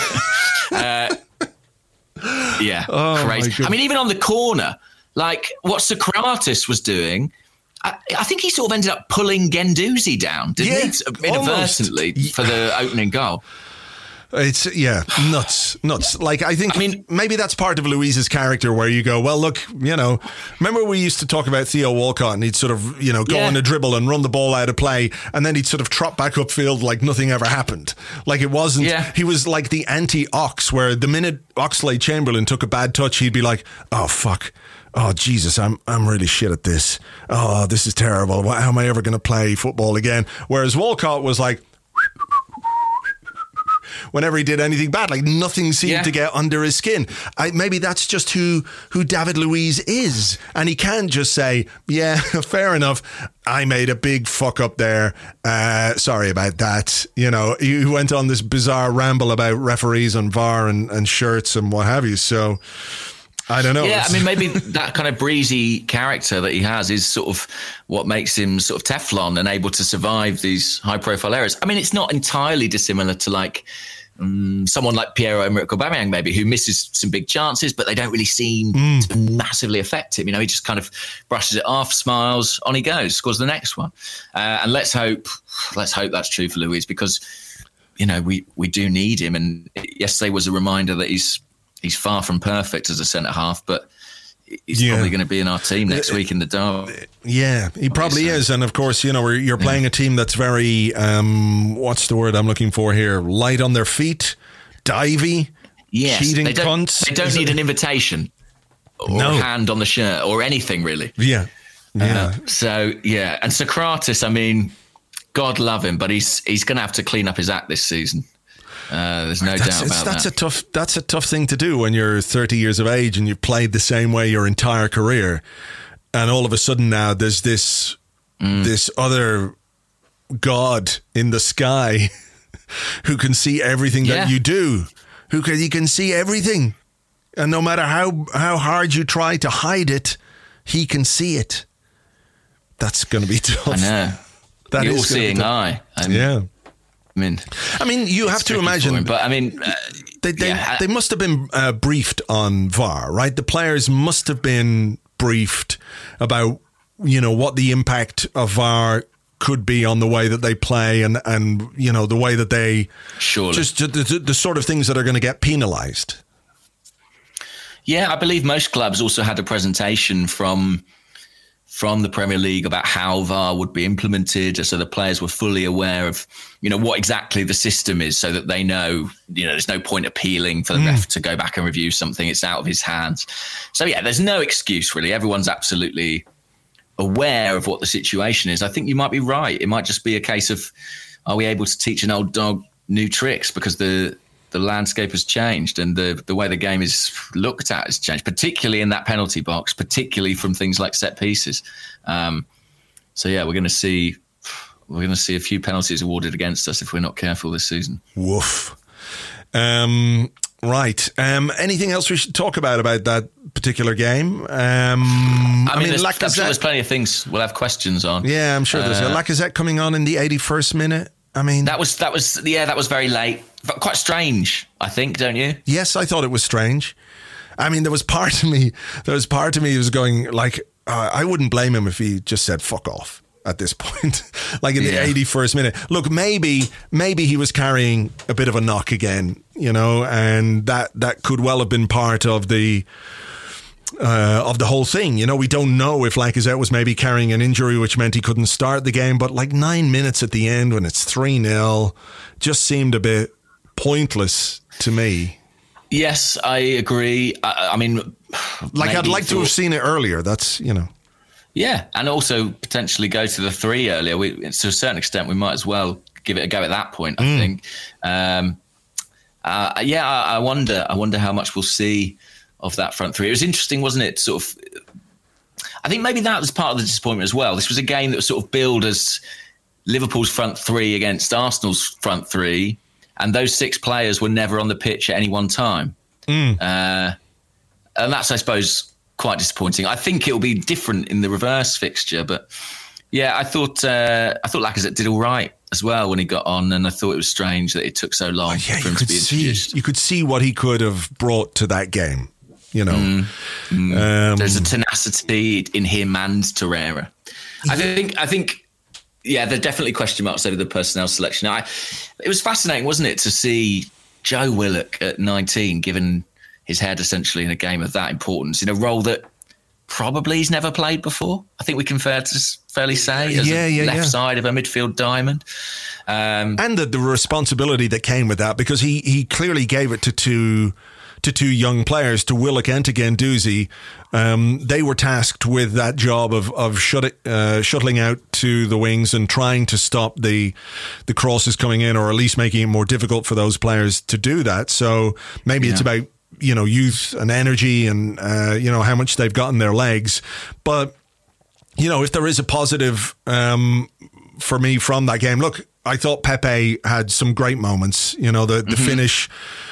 Crazy. I mean, even on the corner, what Socrates was doing, I think he sort of ended up pulling Guendouzi down, didn't he? Inadvertently for the opening goal. It's nuts. I think maybe that's part of Luiz's character where you go, well, look, remember we used to talk about Theo Walcott and he'd sort of, go on a dribble and run the ball out of play and then he'd sort of trot back upfield like nothing ever happened. It wasn't, he was like the anti-Ox, where the minute Oxlade-Chamberlain took a bad touch, he'd be like, oh, fuck. Oh, Jesus, I'm really shit at this. Oh, this is terrible. How am I ever going to play football again? Whereas Walcott was like, whenever he did anything bad, nothing seemed to get under his skin. Maybe that's just who David Luiz is. And he can just say, fair enough, I made a big fuck up there. Sorry about that. He went on this bizarre ramble about referees and VAR and shirts and what have you. So I don't know. Yeah, maybe that kind of breezy character that he has is sort of what makes him sort of Teflon and able to survive these high-profile errors. It's not entirely dissimilar to someone like Pierre-Emerick Aubameyang, maybe, who misses some big chances, but they don't really seem to massively affect him. He just kind of brushes it off, smiles, on he goes, scores the next one. And let's hope that's true for Luiz, because we do need him. And yesterday was a reminder that he's far from perfect as a centre-half, but he's probably going to be in our team next week in the derby. Yeah, he probably is. And of course, you're playing a team that's very, what's the word I'm looking for here? Light on their feet, divey, cheating cunts. They don't need an invitation or a hand on the shirt or anything, really. Yeah. And Socrates, God love him, but he's going to have to clean up his act this season. There's no doubt about that. That's a tough thing to do when you're 30 years of age and you've played the same way your entire career, and all of a sudden now there's this other god in the sky who can see everything that you do, he can see everything, and no matter how hard you try to hide it, he can see it. That's going to be tough. I know. That the all-seeing eye. You have to imagine. Him, but they must have been briefed on VAR, right? The players must have been briefed about what the impact of VAR could be on the way that they play and the way that they just the sort of things that are going to get penalised. Yeah, I believe most clubs also had a presentation from the Premier League about how VAR would be implemented, so the players were fully aware of, what exactly the system is, so that they know, there's no point appealing for the ref to go back and review something. It's out of his hands. So yeah, there's no excuse really. Everyone's absolutely aware of what the situation is. I think you might be right. It might just be a case of, are we able to teach an old dog new tricks, because the landscape has changed and the way the game is looked at has changed, particularly in that penalty box, particularly from things like set pieces. So yeah, we're going to see a few penalties awarded against us if we're not careful this season. Woof. Right. Anything else we should talk about that particular game? I mean, there's plenty of things we'll have questions on. Yeah, I'm sure there's Lacazette coming on in the 81st minute. I mean, that was very late. Quite strange, I think, don't you? Yes, I thought it was strange. I mean, there was part of me who was going like, I wouldn't blame him if he just said "fuck off" at this point, like in the 81st minute. Look, maybe he was carrying a bit of a knock again, and that could well have been part of the whole thing. We don't know if Lacazette was maybe carrying an injury, which meant he couldn't start the game. But like 9 minutes at the end when it's 3-0 just seemed a bit pointless to me. Yes, I agree. I mean, like I'd like to have seen it earlier. That's, Yeah, and also potentially go to the 3 earlier. To a certain extent, we might as well give it a go at that point, I think. I wonder how much we'll see of that front three. It was interesting, wasn't it? Sort of, I think maybe that was part of the disappointment as well. This was a game that was sort of billed as Liverpool's front three against Arsenal's front three, and those 6 players were never on the pitch at any one time. And that's, I suppose, quite disappointing. I think it'll be different in the reverse fixture, but yeah, I thought Lacazette did all right as well when he got on, and I thought it was strange that it took so long for him to be introduced. You could see what he could have brought to that game. There's a tenacity in him and Torreira. I think, there are definitely question marks over the personnel selection. It was fascinating, wasn't it, to see Joe Willock at 19 given his head essentially in a game of that importance, in a role that probably he's never played before. I think we can fairly say, as left side of a midfield diamond. And the responsibility that came with that, because he clearly gave it to two young players, to Willock and to Guendouzi. They were tasked with that job of shuttling out to the wings and trying to stop the crosses coming in, or at least making it more difficult for those players to do that. So maybe it's about youth and energy and how much they've got in their legs. But if there is a positive for me from that game, look, I thought Pepe had some great moments. The finish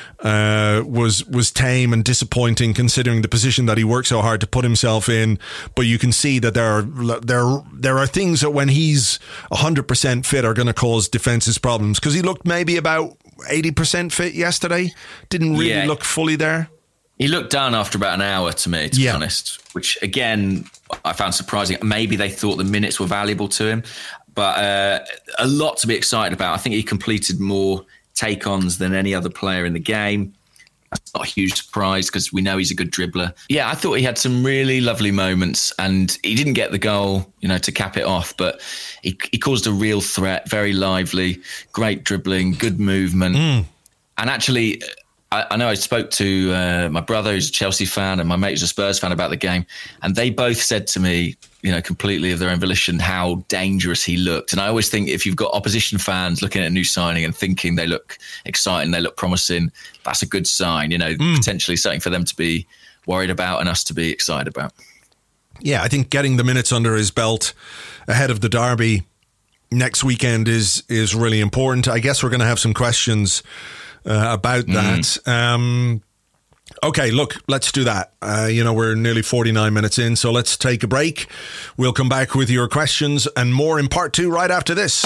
was tame and disappointing considering the position that he worked so hard to put himself in. But you can see that there are things that when he's 100% fit are going to cause defenses problems, because he looked maybe about 80% fit yesterday. Didn't really look fully there. He looked done after about an hour to me, to be honest, which again I found surprising. Maybe they thought the minutes were valuable to him, but a lot to be excited about. I think he completed more take-ons than any other player in the game. That's not a huge surprise because we know he's a good dribbler. Yeah, I thought he had some really lovely moments, and he didn't get the goal, to cap it off, but he caused a real threat, very lively, great dribbling, good movement. And actually, I know I spoke to my brother, who's a Chelsea fan, and my mate who's a Spurs fan about the game, and they both said to me, completely of their own volition, how dangerous he looked. And I always think if you've got opposition fans looking at a new signing and thinking they look exciting, they look promising, that's a good sign, potentially something for them to be worried about and us to be excited about. Yeah, I think getting the minutes under his belt ahead of the derby next weekend is really important. I guess we're going to have some questions about that. Okay, look, let's do that. We're nearly 49 minutes in, so let's take a break. We'll come back with your questions and more in part 2 right after this.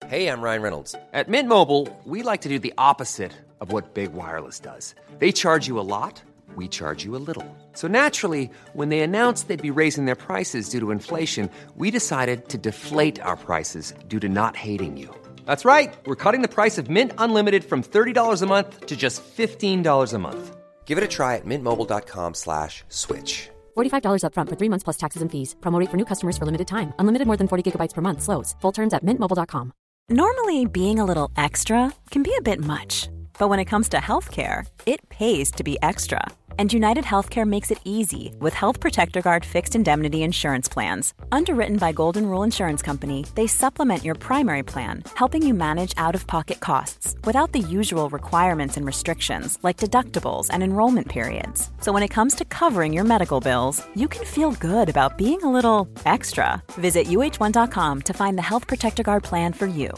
Hey, I'm Ryan Reynolds. At Mint Mobile, we like to do the opposite of what Big Wireless does. They charge you a lot, we charge you a little. So naturally, when they announced they'd be raising their prices due to inflation, we decided to deflate our prices due to not hating you. That's right. We're cutting the price of Mint Unlimited from $30 a month to just $15 a month. Give it a try at mintmobile.com/switch. $45 up front for 3 months plus taxes and fees. Promo rate for new customers for limited time. Unlimited more than 40 gigabytes per month. Slows full terms at mintmobile.com. Normally, being a little extra can be a bit much. But when it comes to healthcare, it pays to be extra. And United Healthcare makes it easy with Health Protector Guard fixed indemnity insurance plans. Underwritten by Golden Rule Insurance Company, they supplement your primary plan, helping you manage out-of-pocket costs without the usual requirements and restrictions like deductibles and enrollment periods. So when it comes to covering your medical bills, you can feel good about being a little extra. Visit uh1.com to find the Health Protector Guard plan for you.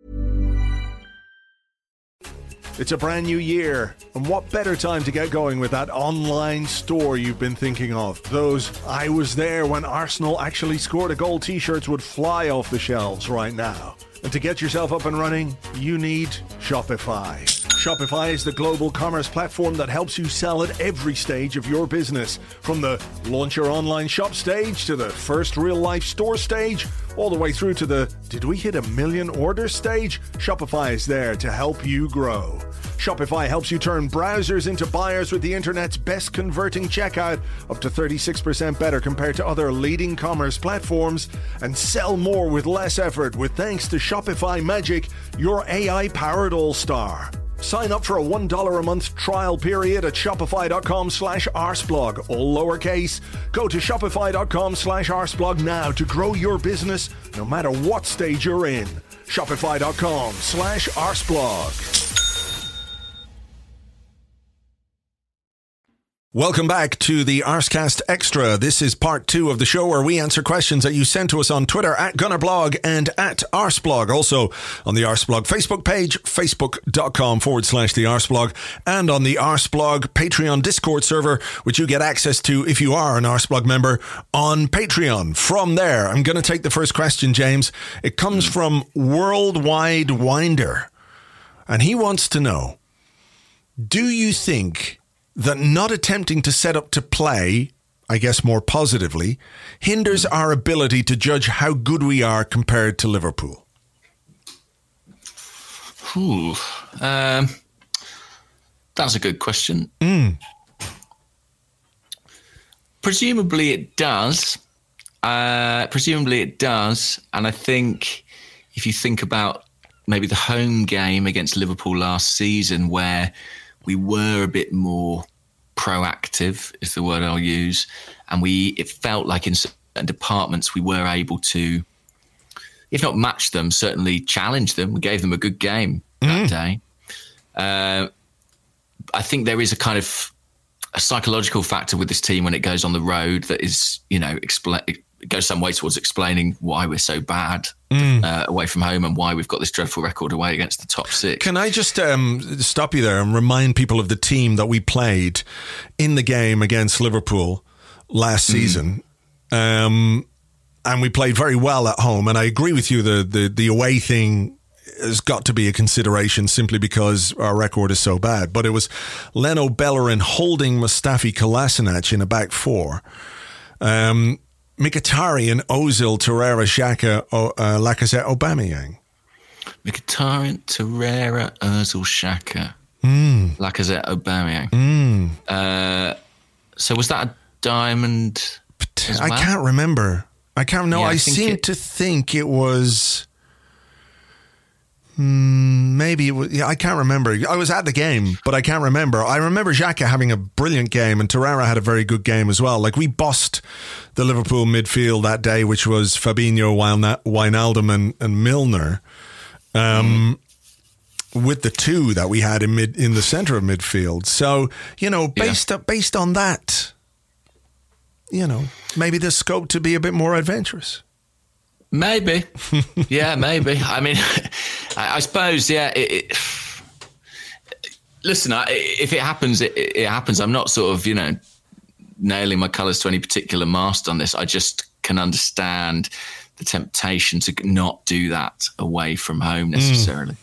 It's a brand new year, and what better time to get going with that online store you've been thinking of? Those "I was there when Arsenal actually scored a goal" t-shirts would fly off the shelves right now. And to get yourself up and running, you need Shopify. Shopify is the global commerce platform that helps you sell at every stage of your business. From the launch your online shop stage to the first real-life store stage, all the way through to the "did we hit 1 million orders" stage, Shopify is there to help you grow. Shopify helps you turn browsers into buyers with the internet's best converting checkout, up to 36% better compared to other leading commerce platforms, and sell more with less effort with thanks to Shopify Magic, your AI-powered all-star. Sign up for a $1 a month trial period at shopify.com/arsblog, all lowercase. Go to shopify.com/arsblog now to grow your business no matter what stage you're in. Shopify.com/arsblog. Welcome back to the Arscast Extra. This is part 2 of the show where we answer questions that you sent to us on Twitter at Gunnerblog and at Arsblog. Also on the Arsblog Facebook page, facebook.com/the Arsblog, and on the Arsblog Patreon Discord server, which you get access to if you are an Arsblog member on Patreon. From there, I'm going to take the first question, James. It comes from Worldwide Winder, and he wants to know, do you think that not attempting to set up to play, I guess more positively, hinders our ability to judge how good we are compared to Liverpool? That's a good question. Presumably it does. And I think if you think about maybe the home game against Liverpool last season, where we were a bit more proactive, is the word I'll use. And it felt like in certain departments we were able to, if not match them, certainly challenge them. We gave them a good game that day. I think there is a kind of a psychological factor with this team when it goes on the road that is, it goes some way towards explaining why we're so bad away from home and why we've got this dreadful record away against the top 6. Can I just stop you there and remind people of the team that we played in the game against Liverpool last season? And we played very well at home. And I agree with you, the away thing has got to be a consideration simply because our record is so bad. But it was Leno, Bellerin, Holding, Mustafi, Kolasinac in a back four. Mkhitaryan, Ozil, Torreira, Xhaka, Lacazette, Aubameyang. Mkhitaryan, Torreira, Ozil, Xhaka, Lacazette, Aubameyang. So was that a diamond as well? I can't remember. I seem to think it was... maybe it was, I can't remember. I was at the game, but I can't remember. I remember Xhaka having a brilliant game, and Torreira had a very good game as well. Like, we bossed the Liverpool midfield that day, which was Fabinho, Wijnaldum, and Milner, with the two that we had in the centre of midfield. So, based on that, maybe there's scope to be a bit more adventurous. Maybe. Yeah, maybe. I mean, I suppose, yeah. Listen, if it happens, it happens. I'm not sort of, nailing my colours to any particular mast on this. I just can understand the temptation to not do that away from home necessarily.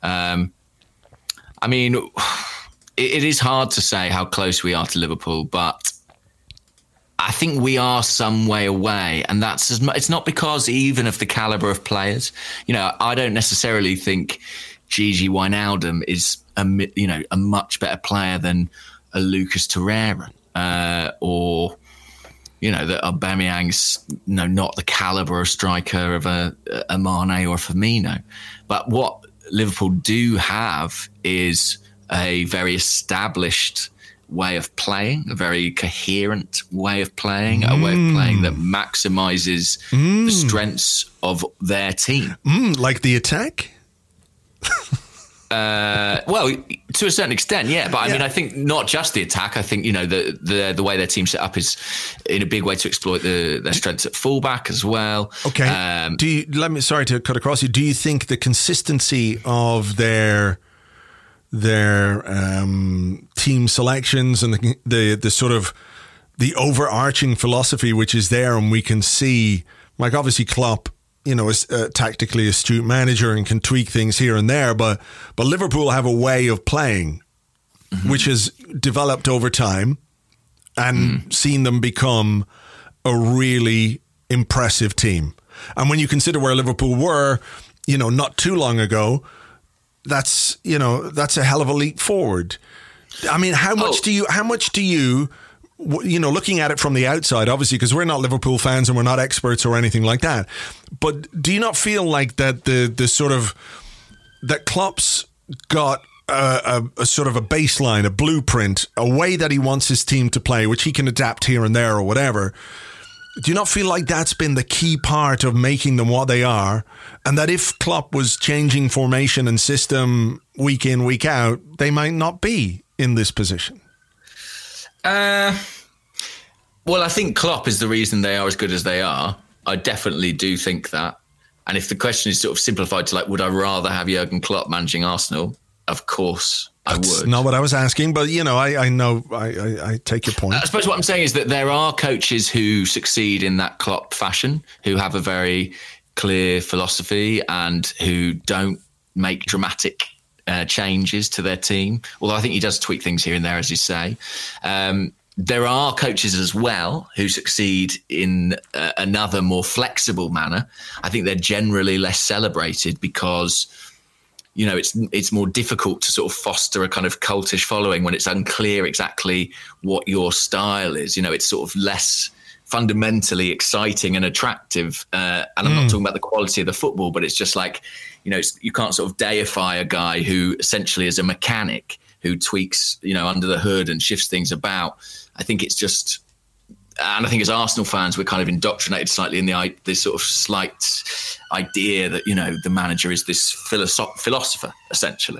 I mean, it is hard to say how close we are to Liverpool, but I think we are some way away, and it's not because even of the caliber of players. I don't necessarily think Gigi Wijnaldum is a much better player than a Lucas Torreira, or that Aubameyang's not the caliber of striker of a Mane or a Firmino. But what Liverpool do have is a very established way of playing, a very coherent way of playing, a way of playing that maximises the strengths of their team. Like the attack? Well, to a certain extent, yeah. But I mean, I think not just the attack. I think the way their team's set up is in a big way to exploit their strengths at fullback as well. Okay. Sorry to cut across you. Do you think the consistency of their team selections and the sort of the overarching philosophy which is there, and we can see, like, obviously Klopp, is a tactically astute manager and can tweak things here and there, but Liverpool have a way of playing which has developed over time and seen them become a really impressive team. And when you consider where Liverpool were, not too long ago, that's a hell of a leap forward. I mean, how much do you, looking at it from the outside, obviously, because we're not Liverpool fans and we're not experts or anything like that, but do you not feel like that the sort of, that Klopp's got a sort of a baseline, a blueprint, a way that he wants his team to play, which he can adapt here and there or whatever? Do you not feel like that's been the key part of making them what they are? And that if Klopp was changing formation and system week in, week out, they might not be in this position? Well, I think Klopp is the reason they are as good as they are. I definitely do think that. And if the question is sort of simplified to, like, would I rather have Jurgen Klopp managing Arsenal? Of course I would. That's not what I was asking, but, I know, I take your point. I suppose what I'm saying is that there are coaches who succeed in that Klopp fashion, who have a very clear philosophy and who don't make dramatic changes to their team. Although I think he does tweak things here and there, as you say. There are coaches as well who succeed in another more flexible manner. I think they're generally less celebrated because, it's more difficult to sort of foster a kind of cultish following when it's unclear exactly what your style is. It's sort of less fundamentally exciting and attractive. And I'm not talking about the quality of the football, but it's just like, you can't sort of deify a guy who essentially is a mechanic who tweaks, under the hood and shifts things about. I think it's just, and I think as Arsenal fans, we're kind of indoctrinated slightly in this sort of slight idea that, the manager is this philosopher, essentially.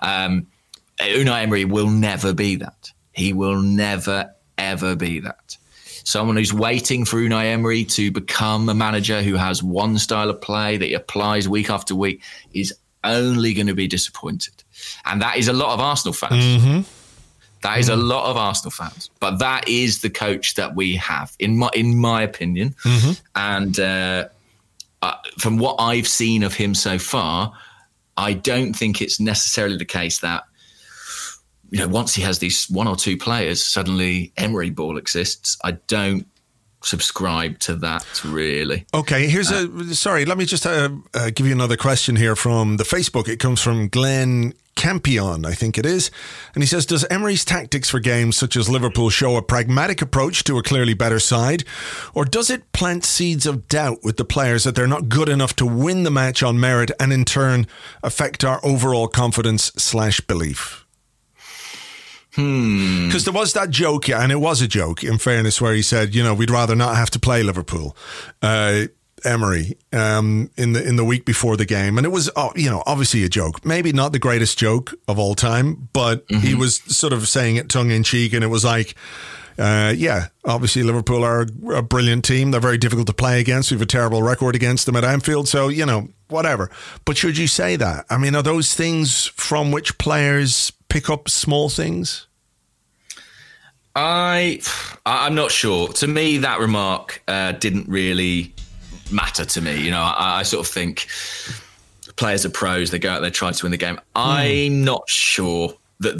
Unai Emery will never be that. He will never, ever be that. Someone who's waiting for Unai Emery to become a manager who has one style of play that he applies week after week is only going to be disappointed. And that is a lot of Arsenal fans. Mm-hmm. That is a lot of Arsenal fans, but that is the coach that we have, in my opinion. Mm-hmm. And from what I've seen of him so far, I don't think it's necessarily the case that, once he has these one or two players, suddenly Emery ball exists. I don't subscribe to that, really. Okay, sorry, let me just give you another question here from the Facebook. It comes from Glenn Campion, I think it is. And he says, does Emery's tactics for games such as Liverpool show a pragmatic approach to a clearly better side? Or does it plant seeds of doubt with the players that they're not good enough to win the match on merit and in turn affect our overall confidence/belief? Because there was that joke, and it was a joke, in fairness, where he said, we'd rather not have to play Liverpool, Emery, in the week before the game. And it was, obviously a joke. Maybe not the greatest joke of all time, but he was sort of saying it tongue in cheek. And it was like, obviously Liverpool are a brilliant team. They're very difficult to play against. We have a terrible record against them at Anfield. So, whatever. But should you say that? I mean, are those things from which players pick up small things? I'm not sure. To me, that remark didn't really matter to me. You know, I sort of think players are pros. They go out there, try to win the game. I'm not sure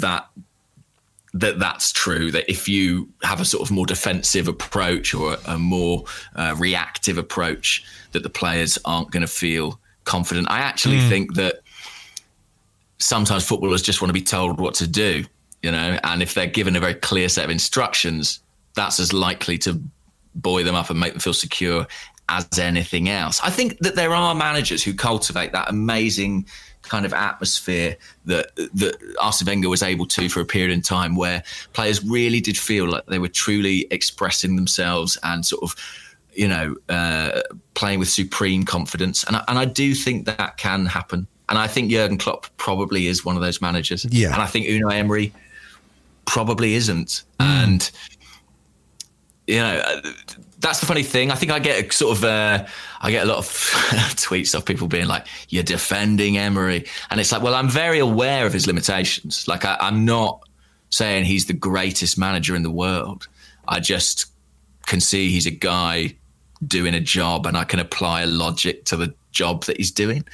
that's true, that if you have a sort of more defensive approach or a more reactive approach, that the players aren't going to feel confident. I actually think that sometimes footballers just want to be told what to do, you know, and if they're given a very clear set of instructions, that's as likely to buoy them up and make them feel secure as anything else. I think that there are managers who cultivate that amazing kind of atmosphere that Arsene Wenger was able to for a period in time, where players really did feel like they were truly expressing themselves and sort of, you know, playing with supreme confidence. And I do think that can happen. And I think Jurgen Klopp probably is one of those managers. Yeah. And I think Unai Emery probably isn't. And, you know, that's the funny thing. I think I get a sort of, I get a lot of tweets of people being like, you're defending Emery. And it's like, well, I'm very aware of his limitations. Like, I'm not saying he's the greatest manager in the world. I just can see he's a guy doing a job, and I can apply a logic to the job that he's doing.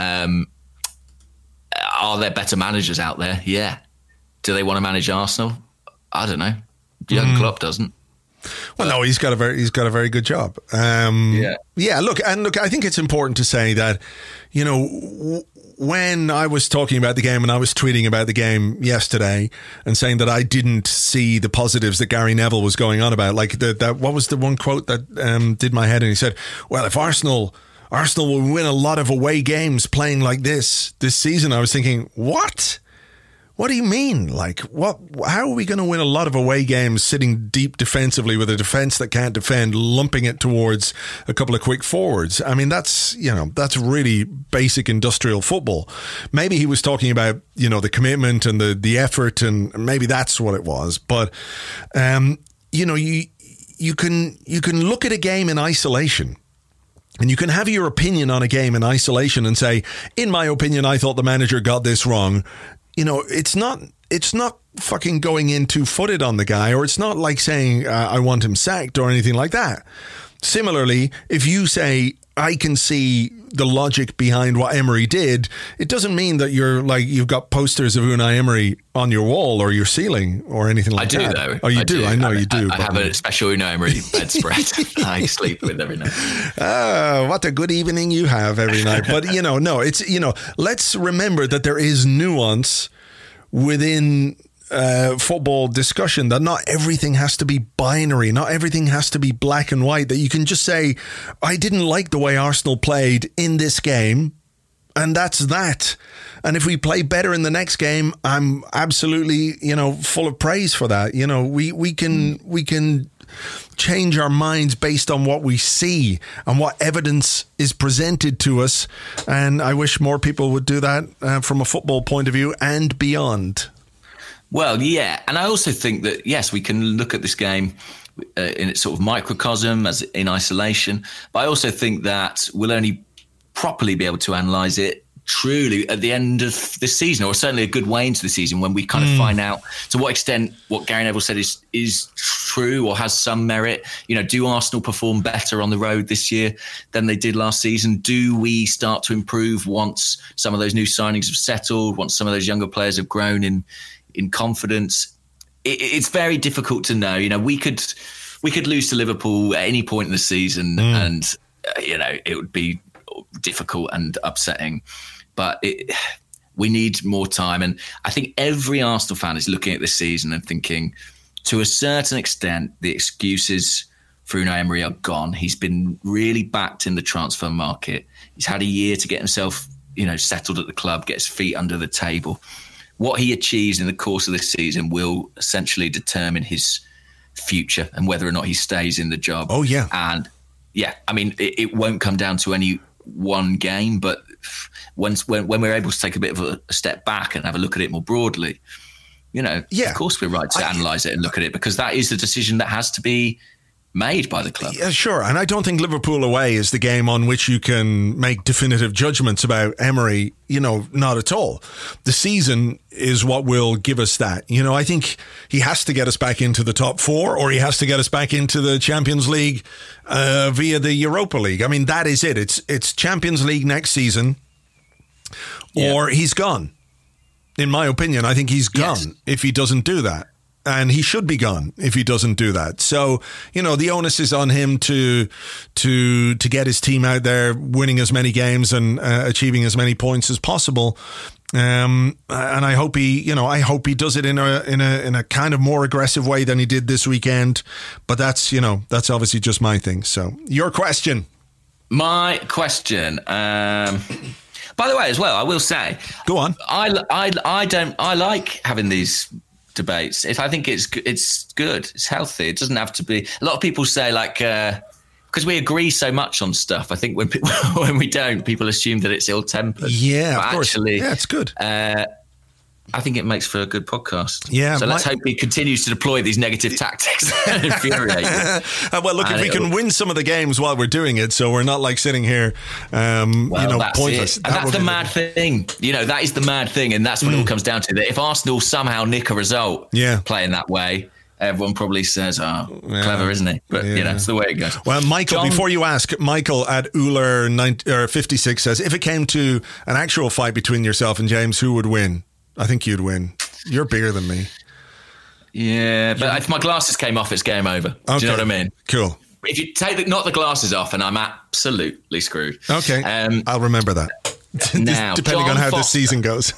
Are there better managers out there? Yeah. Do they want to manage Arsenal? I don't know. Jurgen Klopp doesn't. Well, no, he's got a very good job. Look, I think it's important to say that, you know, when I was talking about the game and I was tweeting about the game yesterday and saying that I didn't see the positives that Gary Neville was going on about, like that what was the one quote that did my head? And he said, well, if Arsenal will win a lot of away games playing like this season, I was thinking, what? What do you mean? Like, what? How are we going to win a lot of away games sitting deep defensively with a defence that can't defend, lumping it towards a couple of quick forwards? I mean, that's really basic industrial football. Maybe he was talking about, you know, the commitment and the effort, and maybe that's what it was. But, you know, you can look at a game in isolation. And you can have your opinion on a game in isolation and say, in my opinion, I thought the manager got this wrong. You know, it's not fucking going in 2-footed on the guy, or it's not like saying I want him sacked or anything like that. Similarly, if you say I can see the logic behind what Emery did, it doesn't mean that you've got posters of Unai Emery on your wall or your ceiling or anything like that. I do, though. Oh, you do? I know you do. I have a special Unai Emery bedspread I sleep with every night. Oh, what a good evening you have every night. But, you know, no, it's, you know, let's remember that there is nuance within football discussion, that not everything has to be binary, not everything has to be black and white, that you can just say, I didn't like the way Arsenal played in this game, and that's that. And if we play better in the next game, I'm absolutely, you know, full of praise for that. You know, we can change our minds based on what we see and what evidence is presented to us. And I wish more people would do that from a football point of view and beyond. Well, yeah. And I also think that, yes, we can look at this game in its sort of microcosm, as in isolation. But I also think that we'll only properly be able to analyse it truly at the end of this season, or certainly a good way into the season, when we kind of find out to what extent what Gary Neville said is true or has some merit. You know, do Arsenal perform better on the road this year than they did last season? Do we start to improve once some of those new signings have settled, once some of those younger players have grown in confidence? It's very difficult to know. You know, we could lose to Liverpool at any point in the season, and you know, it would be difficult and upsetting. But we need more time, and I think every Arsenal fan is looking at this season and thinking, to a certain extent, the excuses for Unai Emery are gone. He's been really backed in the transfer market. He's had a year to get himself, you know, settled at the club, get his feet under the table. What he achieves in the course of this season will essentially determine his future and whether or not he stays in the job. Oh, yeah. And, yeah, I mean, it won't come down to any one game, but when we're able to take a bit of a step back and have a look at it more broadly, you know, of course we're right to analyse it and look at it, because that is the decision that has to be made by the club. Yeah, sure. And I don't think Liverpool away is the game on which you can make definitive judgments about Emery. Not at all. The season is what will give us that. I think he has to get us back into the top 4, or he has to get us back into the Champions League via the Europa League. I mean, that is it. It's Champions League next season, or he's gone. In my opinion, I think he's gone if he doesn't do that. And he should be gone if he doesn't do that. So, the onus is on him to get his team out there, winning as many games and achieving as many points as possible. And I hope he does it in a kind of more aggressive way than he did this weekend. But that's obviously just my thing. So, your question. My question. By the way, as well, I will say, go on. I like having these debates. I think it's good. It's healthy. It doesn't have to be. A lot of people say because we agree so much on stuff. I think when we don't, people assume that it's ill-tempered. Yeah, but of course. Actually, yeah, it's good. I think it makes for a good podcast. Yeah. So let's hope he continues to deploy these negative tactics and infuriate you. Well, look, if we can win some of the games while we're doing it, so we're not slaying here, pointless. And that's the mad thing. That is the mad thing. And that's what it all comes down to. That if Arsenal somehow nick a result playing that way, everyone probably says, clever, isn't he? But, it's the way it goes. Well, Michael, before you ask, Michael at Euler 56 says, if it came to an actual fight between yourself and James, who would win? I think you'd win. You're bigger than me. Yeah, but if my glasses came off, it's game over. Okay. Do you know what I mean? Cool. If you take not the glasses off, and I'm absolutely screwed. Okay, I'll remember that. Now, depending John on how Foster, the season goes.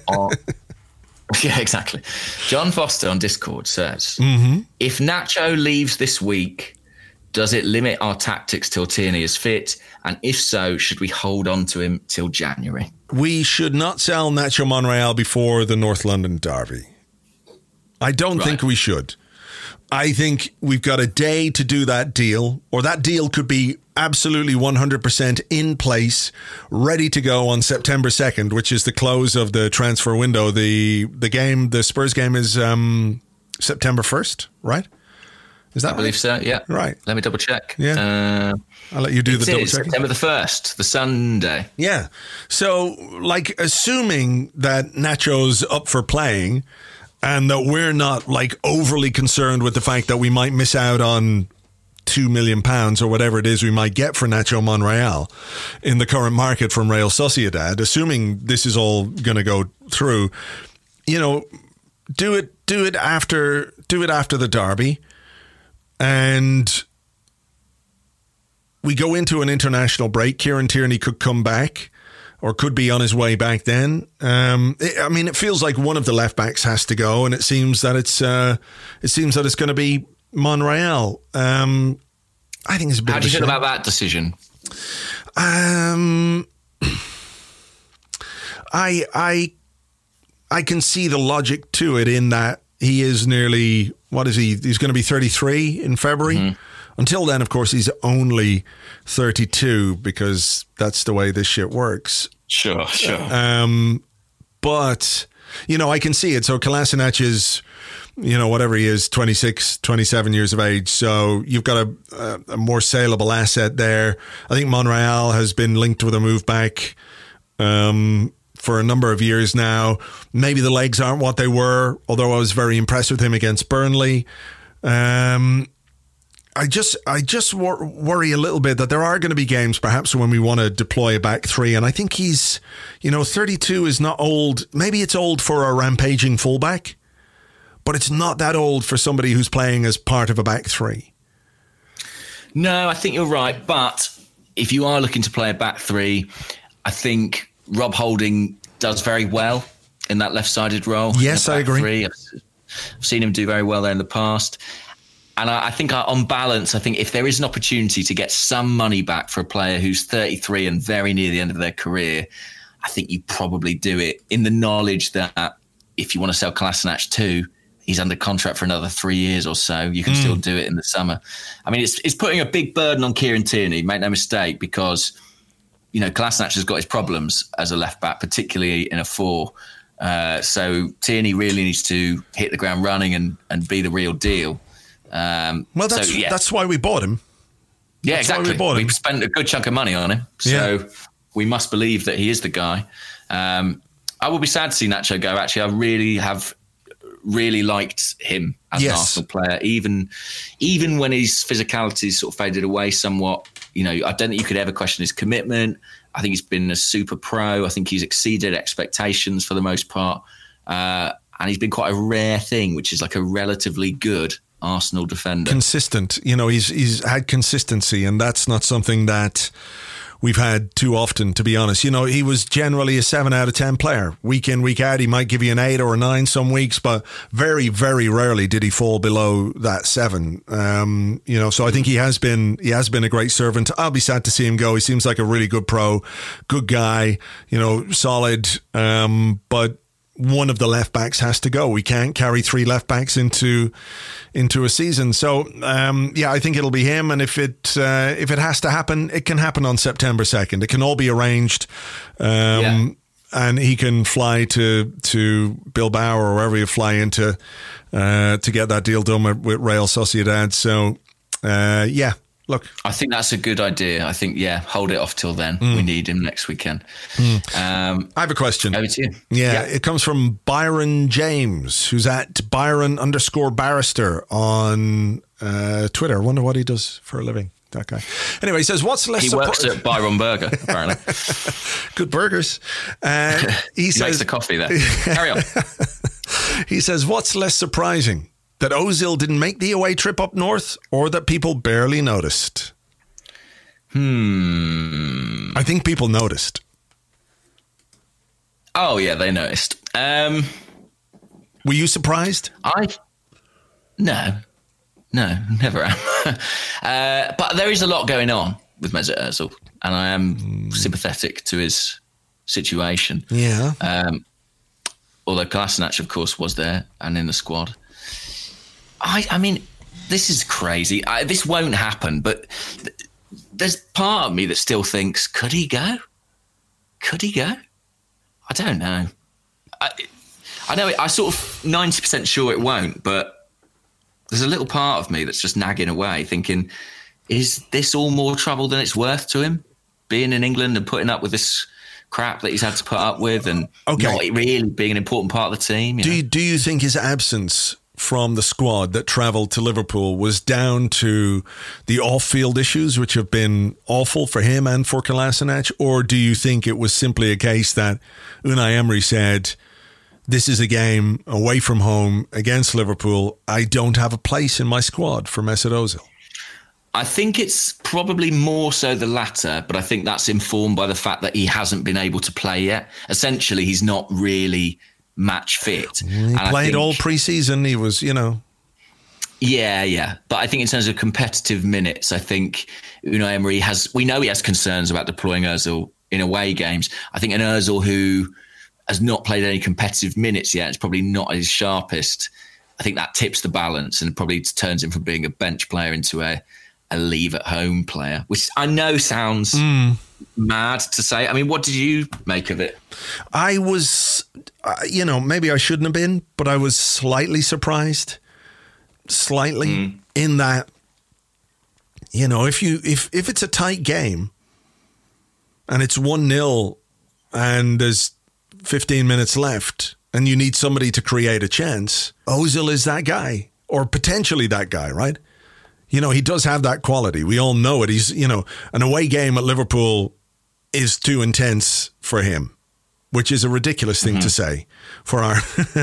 Yeah, exactly. John Foster on Discord says, if Nacho leaves this week, does it limit our tactics till Tierney is fit? And if so, should we hold on to him till January? We should not sell Nacho Monreal before the North London derby. I don't think we should. I think we've got a day to do that deal, or that deal could be absolutely 100% in place, ready to go on September 2nd, which is the close of the transfer window. The Spurs game is September 1st, right? Is that I believe so, yeah. Right. Let me double check. Yeah. I'll let you do the double check. September the 1st, the Sunday. Yeah. So, assuming that Nacho's up for playing and that we're not, overly concerned with the fact that we might miss out on £2 million or whatever it is we might get for Nacho Monreal in the current market from Real Sociedad, assuming this is all going to go through, do it after the derby. And we go into an international break. Kieran Tierney could come back or could be on his way back then. It feels like one of the left backs has to go, and it seems that it's going to be Monreal. I think it's a bit. How do you feel about that decision? I can see the logic to it in that he is nearly, what is he? He's going to be 33 in February. Mm-hmm. Until then, of course, he's only 32 because that's the way this shit works. Sure. But, I can see it. So Kolasinac is, whatever he is, 26, 27 years of age. So you've got a more saleable asset there. I think Monreal has been linked with a move back for a number of years now. Maybe the legs aren't what they were, although I was very impressed with him against Burnley. I just worry a little bit that there are going to be games perhaps when we want to deploy a back three. And I think he's, 32 is not old. Maybe it's old for a rampaging fullback, but it's not that old for somebody who's playing as part of a back three. No, I think you're right. But if you are looking to play a back three, I think Rob Holding does very well in that left-sided role. Yes, I agree. Three. I've seen him do very well there in the past. And I think on balance, I think if there is an opportunity to get some money back for a player who's 33 and very near the end of their career, I think you probably do it in the knowledge that if you want to sell Kolasinac too, he's under contract for another 3 years or so. You can still do it in the summer. I mean, it's putting a big burden on Kieran Tierney, make no mistake, because, Kolasinac has got his problems as a left back, particularly in a four. So Tierney really needs to hit the ground running and be the real deal. That's why we bought him. Yeah, That's exactly. why we bought him. We spent a good chunk of money on him, so we must believe that he is the guy. I will be sad to see Nacho go. Actually, I really have liked him as an Arsenal player, even when his physicality sort of faded away somewhat. I don't think you could ever question his commitment. I think he's been a super pro. I think he's exceeded expectations for the most part. And he's been quite a rare thing, which is like a relatively good Arsenal defender. Consistent. He's had consistency, and that's not something that we've had too often, to be honest. He was generally a 7 out of 10 player. Week in, week out, he might give you an 8 or a 9 some weeks, but very, very rarely did he fall below that 7. So I think he has been a great servant. I'll be sad to see him go. He seems like a really good pro, good guy, solid, but one of the left backs has to go. We can't carry 3 left backs into a season. So I think it'll be him. And if it has to happen, it can happen on September 2nd. It can all be arranged, and he can fly to Bilbao or wherever you fly into to get that deal done with Real Sociedad. So Look, I think that's a good idea. I think, hold it off till then. We need him next weekend. I have a question. Over to you. Yeah, it comes from Byron James, who's at Byron_Barrister on Twitter. I wonder what he does for a living, that guy. Anyway, he says, what's less... He works at Byron Burger, apparently. Good burgers. He makes the coffee there. Carry on. He says, what's less surprising? That Ozil didn't make the away trip up north, or that people barely noticed? I think people noticed. Oh, yeah, they noticed. Were you surprised? No, never am. But there is a lot going on with Mesut Ozil, and I am sympathetic to his situation. Yeah. Although Kolasinac, of course, was there and in the squad. I mean, this is crazy. This won't happen, but there's part of me that still thinks, could he go? Could he go? I don't know. I know I'm sort of 90% sure it won't, but there's a little part of me that's just nagging away thinking, is this all more trouble than it's worth to him? Being in England and putting up with this crap that he's had to put up with and not really being an important part of the team. Do you think his absence from the squad that travelled to Liverpool was down to the off-field issues, which have been awful for him and for Kolasinac, or do you think it was simply a case that Unai Emery said, this is a game away from home against Liverpool, I don't have a place in my squad for Mesut Ozil? I think it's probably more so the latter, but I think that's informed by the fact that he hasn't been able to play yet. Essentially, he's not really match fit. He played all pre-season. He was, Yeah. But I think in terms of competitive minutes, I think Unai Emery we know he has concerns about deploying Ozil in away games. I think an Ozil who has not played any competitive minutes yet, is probably not at his sharpest. I think that tips the balance and probably turns him from being a bench player into a leave-at-home player, which I know sounds mad to say. I mean, what did you make of it? I was, maybe I shouldn't have been, but I was slightly surprised. Slightly in that, if it's a tight game and it's 1-0 and there's 15 minutes left and you need somebody to create a chance, Ozil is that guy, or potentially that guy, right? He does have that quality. We all know it. He's, an away game at Liverpool is too intense for him, which is a ridiculous thing to say for our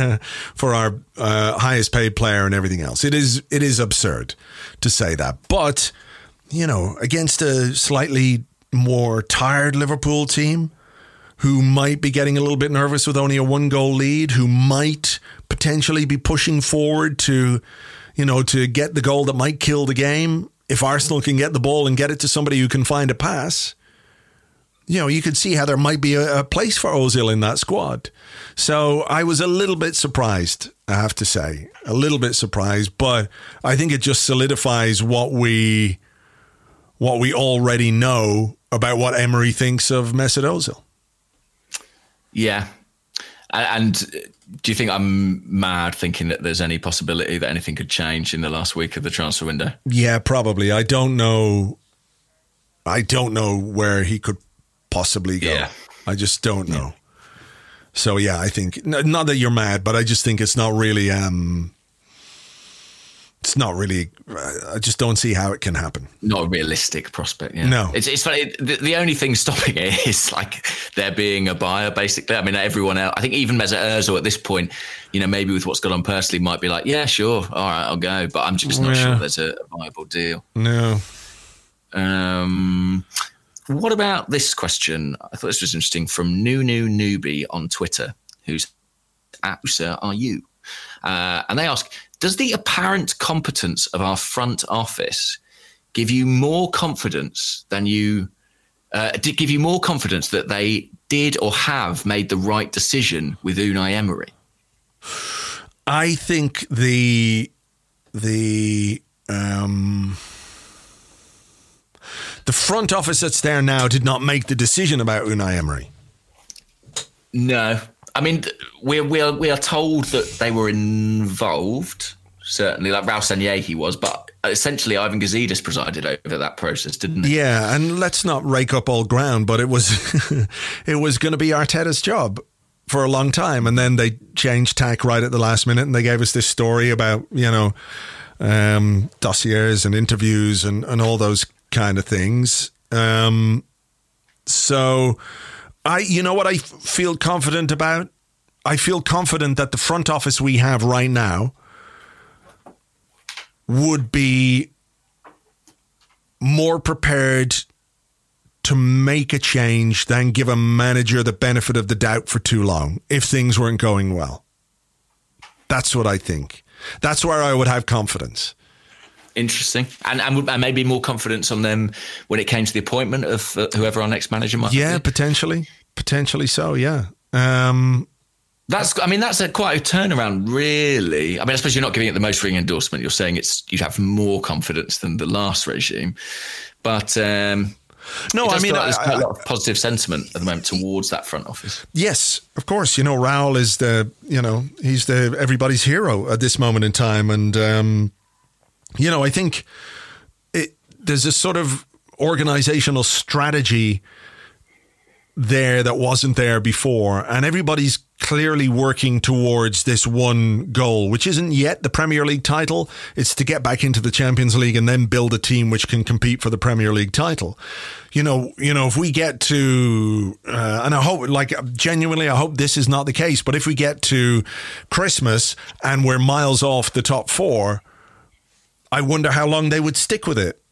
highest paid player and everything else. It is absurd to say that. But, against a slightly more tired Liverpool team who might be getting a little bit nervous with only a 1-goal lead, who might potentially be pushing forward to get the goal that might kill the game. If Arsenal can get the ball and get it to somebody who can find a pass, you could see how there might be a place for Ozil in that squad. So I was a little bit surprised, I have to say. A little bit surprised, but I think it just solidifies what we already know about what Emery thinks of Mesut Ozil. Yeah. And Do you think I'm mad thinking that there's any possibility that anything could change in the last week of the transfer window? Yeah, probably. I don't know where he could possibly go. Yeah. I just don't know. So, yeah, I think, not that you're mad, but I just think it's not really, I just don't see how it can happen. Not a realistic prospect, yeah. No. It's funny, the only thing stopping it is like there being a buyer, basically. I mean, everyone else, I think even Mesut Ozil at this point, maybe with what's gone on personally, might be like, yeah, sure, all right, I'll go. But I'm just not sure there's a viable deal. No. What about this question? I thought this was interesting from Newbie on Twitter, who's at Sir Are You? And they ask, does the apparent competence of our front office give you more confidence that they did or have made the right decision with Unai Emery? I think the front office that's there now did not make the decision about Unai Emery. No. I mean, we are told that they were involved, certainly, like Raul Sanllehi was, but essentially Ivan Gazidis presided over that process, didn't he? Yeah, and let's not rake up old ground, but it was it was going to be Arteta's job for a long time, and then they changed tack right at the last minute, and they gave us this story about, dossiers and interviews and all those kind of things. So what I feel confident about? I feel confident that the front office we have right now would be more prepared to make a change than give a manager the benefit of the doubt for too long if things weren't going well. That's what I think. That's where I would have confidence. Interesting. And maybe more confidence on them when it came to the appointment of whoever our next manager might be. Yeah, potentially so, yeah. That's quite a turnaround, really. I mean, I suppose you're not giving it the most ring endorsement. You're saying you'd have more confidence than the last regime. But no, I mean, there's quite a lot of positive sentiment at the moment towards that front office. Yes, of course. Raul is he's everybody's hero at this moment in time. And, I think there's a sort of organizational strategy there that wasn't there before, and everybody's clearly working towards this one goal, which isn't yet the Premier League title. It's to get back into the Champions League and then build a team which can compete for the Premier League title. If we get to, and I hope, genuinely, I hope this is not the case, but if we get to Christmas and we're miles off the top four, I wonder how long they would stick with it.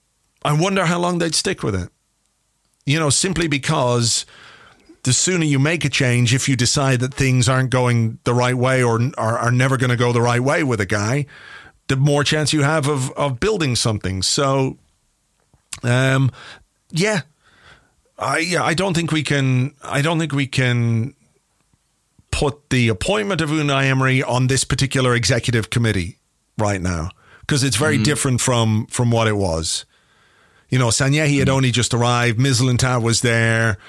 Simply because the sooner you make a change, if you decide that things aren't going the right way or are never going to go the right way with a guy, the more chance you have of building something. So, I don't think we can put the appointment of Unai Emery on this particular executive committee right now, because it's very different from what it was. Sanllehi had only just arrived. Mislintat was there.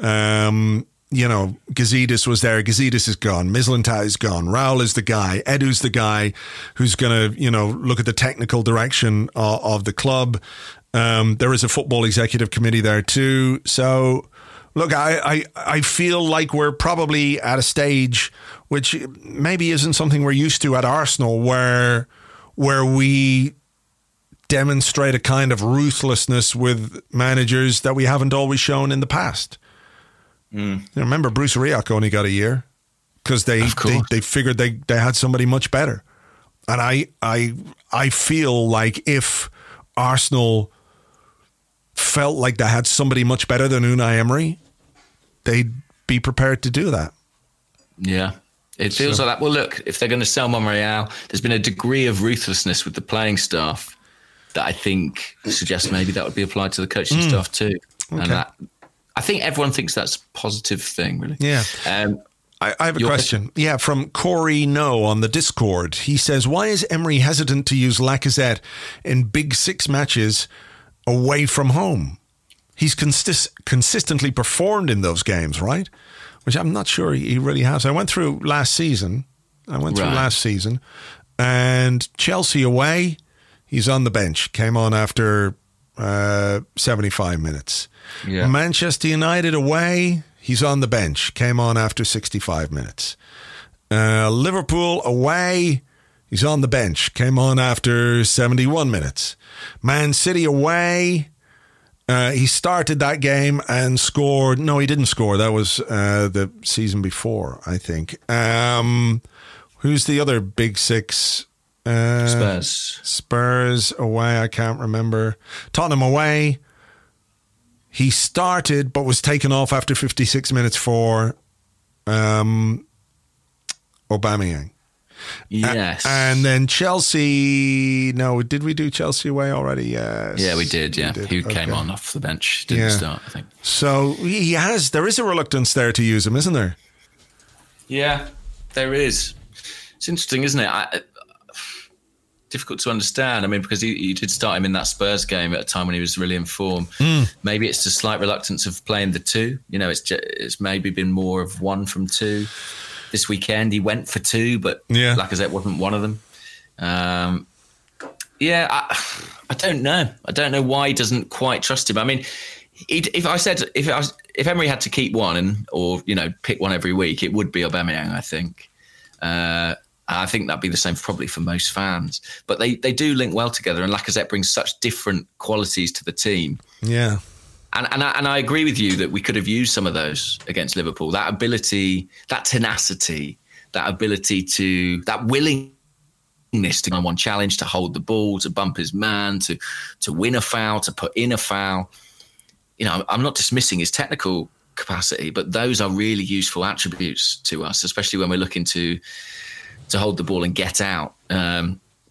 Gazidis was there. Gazidis is gone. Mislintat is gone. Raul is the guy. Edu's the guy who's going to, look at the technical direction of the club. There is a football executive committee there too. So, look, I feel like we're probably at a stage which maybe isn't something we're used to at Arsenal, where we demonstrate a kind of ruthlessness with managers that we haven't always shown in the past. Remember, Bruce Rioch only got a year because they figured they had somebody much better. And I feel like if Arsenal felt like they had somebody much better than Unai Emery, they'd be prepared to do that. Yeah. It feels like that. Well, look, if they're going to sell Monreal, there's been a degree of ruthlessness with the playing staff that I think suggests maybe that would be applied to the coaching staff too. Okay. And I think everyone thinks that's a positive thing, really. Yeah. I have a question. Yeah, from Corey No on the Discord. He says, why is Emery hesitant to use Lacazette in Big Six matches away from home? He's consistently performed in those games, right? which I'm not sure he really has. I went through last season. And Chelsea away, he's on the bench. Came on after 75 minutes. Yeah. Manchester United away, he's on the bench. Came on after 65 minutes. Liverpool away, he's on the bench. Came on after 71 minutes. Man City away, he started that game and scored. No, he didn't score. That was the season before, I think. Who's the other big six? Spurs away, I can't remember. Tottenham away. He started but was taken off after 56 minutes for Aubameyang. Yes. And then Chelsea. No, did we do Chelsea away already? Yes. Yeah, we did. Yeah. Who came on off the bench? Didn't start, I think. So there is a reluctance there to use him, isn't there? Yeah, there is. It's interesting, isn't it? Difficult to understand. I mean, because he did start him in that Spurs game at a time when he was really in form. Maybe it's a slight reluctance of playing the two. You know, it's maybe been more of one from two. This weekend he went for two, but Lacazette wasn't one of them. I don't know. I don't know why he doesn't quite trust him. I mean, if Emery had to keep one or pick one every week, it would be Aubameyang, I think. I think that'd be the same probably for most fans. But they do link well together, and Lacazette brings such different qualities to the team. Yeah. And I agree with you that we could have used some of those against Liverpool. That ability, that tenacity, that willingness to go on one challenge, to hold the ball, to bump his man, to win a foul, to put in a foul. I'm not dismissing his technical capacity, but those are really useful attributes to us, especially when we're looking to hold the ball and get out. I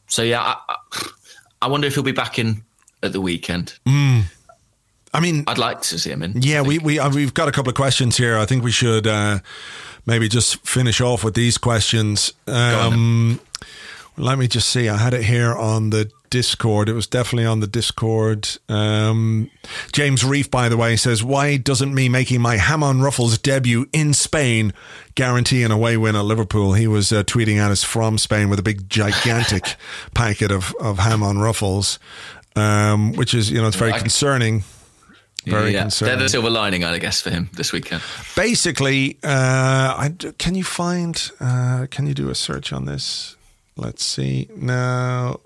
wonder if he'll be back in at the weekend. I mean, I'd like to see him in. Yeah, we've got a couple of questions here. I think we should maybe just finish off with these questions. Let me just see. I had it here on the Discord. It was definitely on the Discord. James Reef, by the way, says, why doesn't me making my ham on ruffles debut in Spain guarantee an away win at Liverpool? He was tweeting at us from Spain with a big gigantic packet of ham on ruffles, which is, it's very concerning. Very concerning. They're the silver lining, I guess, for him this weekend. Basically, can you do a search on this? Let's see now.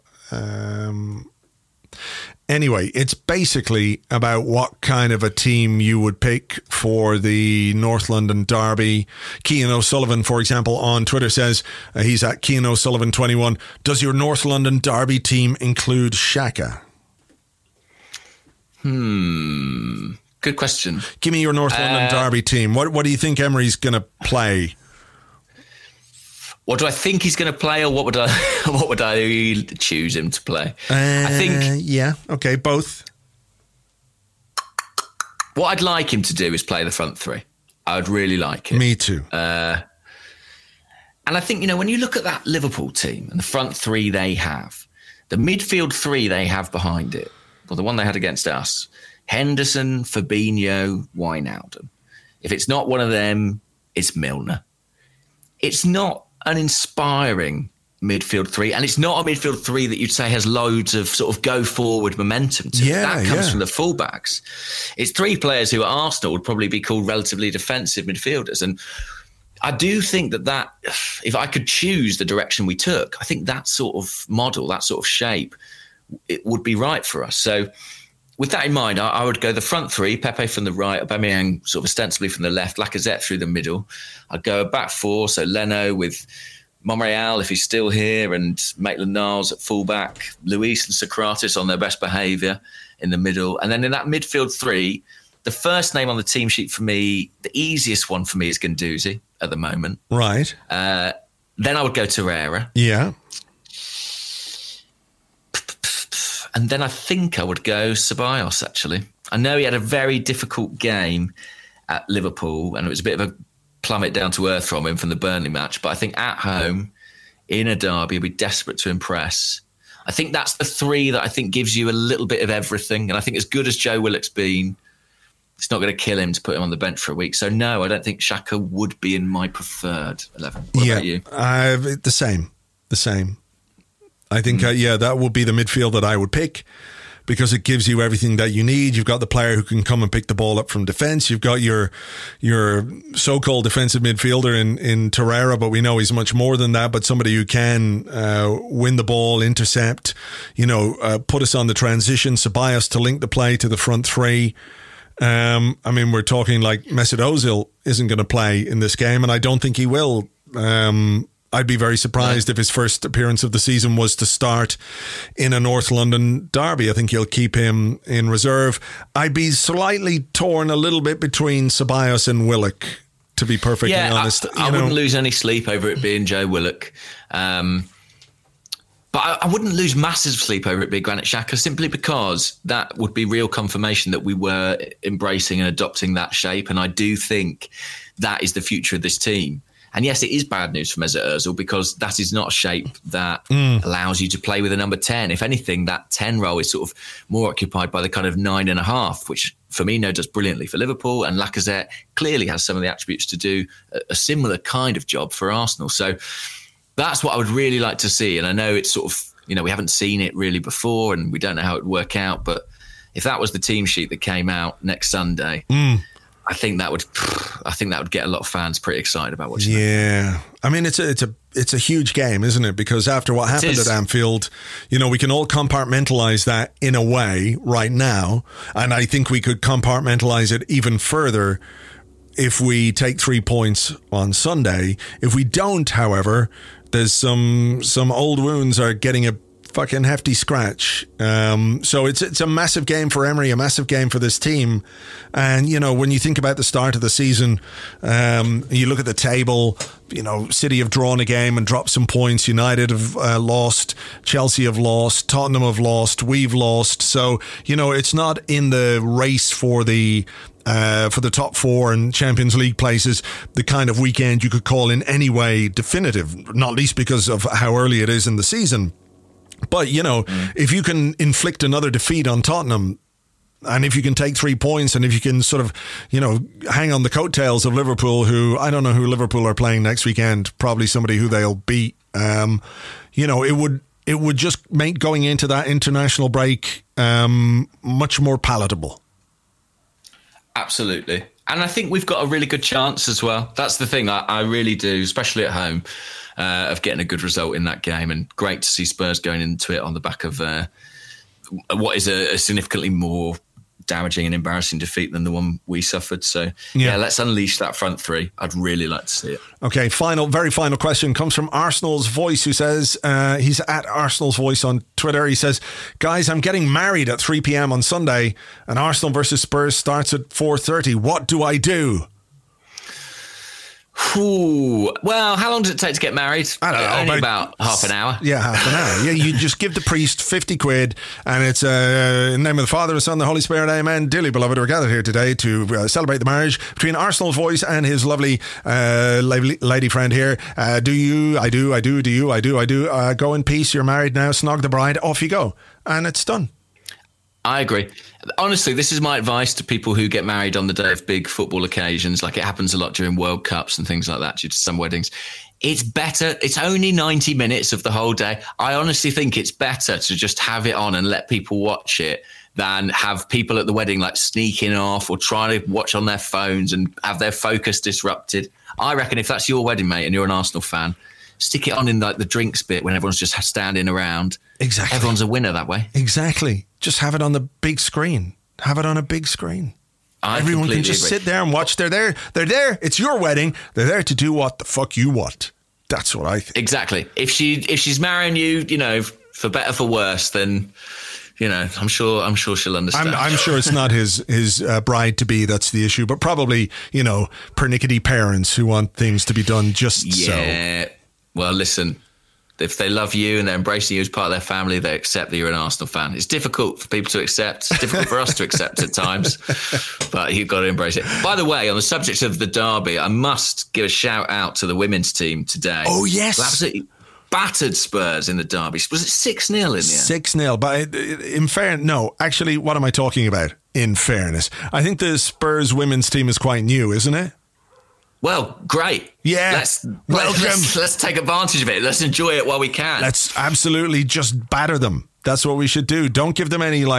Anyway, it's basically about what kind of a team you would pick for the North London derby. Cian O'Sullivan, for example, on Twitter says, he's at Cian O'Sullivan 21. Does your North London derby team include Xhaka? Good question. Give me your North London derby team. What do you think Emery's going to play? What do I think he's going to play, or what would I choose him to play? I think both. What I'd like him to do is play the front three. I would really like it. Me too. And I think, when you look at that Liverpool team and the front three they have, the midfield three they have behind it, well, the one they had against us, Henderson, Fabinho, Wijnaldum. If it's not one of them, it's Milner. It's not an inspiring midfield three, and it's not a midfield three that you'd say has loads of sort of go forward momentum to it. That comes from the fullbacks. It's three players who at Arsenal would probably be called relatively defensive midfielders, and I do think that if I could choose the direction we took, I think that sort of model, that sort of shape, it would be right for us. So with that in mind, I would go the front three, Pepe from the right, Aubameyang sort of ostensibly from the left, Lacazette through the middle. I'd go a back four, so Leno with Monreal, if he's still here, and Maitland-Niles at fullback, Luis and Socrates on their best behaviour in the middle. And then in that midfield three, the first name on the team sheet for me, the easiest one for me is Guendouzi at the moment. Right. Then I would go Torreira. Yeah. And then I think I would go Ceballos, actually. I know he had a very difficult game at Liverpool, and it was a bit of a plummet down to earth from him from the Burnley match. But I think at home, in a derby, he'll be desperate to impress. I think that's the three that I think gives you a little bit of everything. And I think as good as Joe Willock's been, it's not going to kill him to put him on the bench for a week. So no, I don't think Xhaka would be in my preferred 11. What about you? The same. I think, that would be the midfield that I would pick, because it gives you everything that you need. You've got the player who can come and pick the ball up from defence. You've got your so-called defensive midfielder in Torreira, but we know he's much more than that, but somebody who can win the ball, intercept, put us on the transition, Ceballos to link the play to the front three. We're talking like Mesut Ozil isn't going to play in this game, and I don't think he will. I'd be very surprised if his first appearance of the season was to start in a North London derby. I think he'll keep him in reserve. I'd be slightly torn a little bit between Ceballos and Willock, to be perfectly honest. I wouldn't lose any sleep over it being Joe Willock. But I wouldn't lose massive sleep over it being Granit Xhaka, simply because that would be real confirmation that we were embracing and adopting that shape. And I do think that is the future of this team. And yes, it is bad news for Mesut Ozil, because that is not a shape that allows you to play with a number 10. If anything, that 10 role is sort of more occupied by the kind of 9.5, which Firmino does brilliantly for Liverpool, and Lacazette clearly has some of the attributes to do a similar kind of job for Arsenal. So that's what I would really like to see. And I know it's sort of, we haven't seen it really before and we don't know how it would work out. But if that was the team sheet that came out next Sunday, I think that would get a lot of fans pretty excited about watching that. Yeah. I mean, it's a huge game, isn't it? Because after what happened at Anfield, we can all compartmentalize that in a way right now. And I think we could compartmentalize it even further if we take 3 points on Sunday. If we don't, however, there's some old wounds are getting a fucking hefty scratch. So it's a massive game for Emery, a massive game for this team. And, when you think about the start of the season, you look at the table, City have drawn a game and dropped some points. United have lost. Chelsea have lost. Tottenham have lost. We've lost. So, it's not in the race for the top four and Champions League places, the kind of weekend you could call in any way definitive, not least because of how early it is in the season. But, if you can inflict another defeat on Tottenham, and if you can take 3 points, and if you can sort of, hang on the coattails of Liverpool, who, I don't know who Liverpool are playing next weekend, probably somebody who they'll beat, it would just make going into that international break much more palatable. Absolutely. And I think we've got a really good chance as well. That's the thing. I really do, especially at home, of getting a good result in that game. And great to see Spurs going into it on the back of what is a significantly more damaging and embarrassing defeat than the one we suffered. So, let's unleash that front three. I'd really like to see it. Okay, very final question comes from Arsenal's Voice, who says, he's at Arsenal's Voice on Twitter. He says, guys, I'm getting married at 3 p.m. on Sunday and Arsenal versus Spurs starts at 4:30. What do I do? Ooh. Well, how long does it take to get married? I don't know. Only about half an hour. Yeah, half an hour. Yeah, you just give the priest 50 quid and it's in the name of the Father, the Son, the Holy Spirit, amen. Dearly beloved, we're gathered here today to celebrate the marriage between Arsenal's Voice and his lovely lady friend here. Do you? I do. I do. Do you? I do. I do. Go in peace. You're married now. Snog the bride. Off you go. And it's done. I agree. Honestly, this is my advice to people who get married on the day of big football occasions. Like it happens a lot during World Cups and things like that due to some weddings. It's better. It's only 90 minutes of the whole day. I honestly think it's better to just have it on and let people watch it than have people at the wedding like sneaking off or trying to watch on their phones and have their focus disrupted. I reckon if that's your wedding, mate, and you're an Arsenal fan, stick it on in like the drinks bit when everyone's just standing around. Exactly. Everyone's a winner that way. Exactly. Just have it on the big screen. Have it on a big screen. Everyone can just sit there and watch. They're there. They're there. It's your wedding. They're there to do what the fuck you want. That's what I think. Exactly. If she's marrying you, for better for worse, then I'm sure she'll understand. I'm sure it's not his bride to be that's the issue, but probably pernickety parents who want things to be done just so. Yeah. Well, listen. If they love you and they're embracing you as part of their family, they accept that you're an Arsenal fan. It's difficult for people to accept. It's difficult for us to accept at times, but you've got to embrace it. By the way, on the subject of the derby, I must give a shout out to the women's team today. Oh, yes. Who absolutely battered Spurs in the derby. Was it 6-0 in the end? 6-0. But in fairness, no. Actually, what am I talking about? in fairness. I think the Spurs women's team is quite new, isn't it? Well, great. Yeah. Let's take advantage of it. Let's enjoy it while we can. Let's absolutely just batter them. That's what we should do. Don't give them any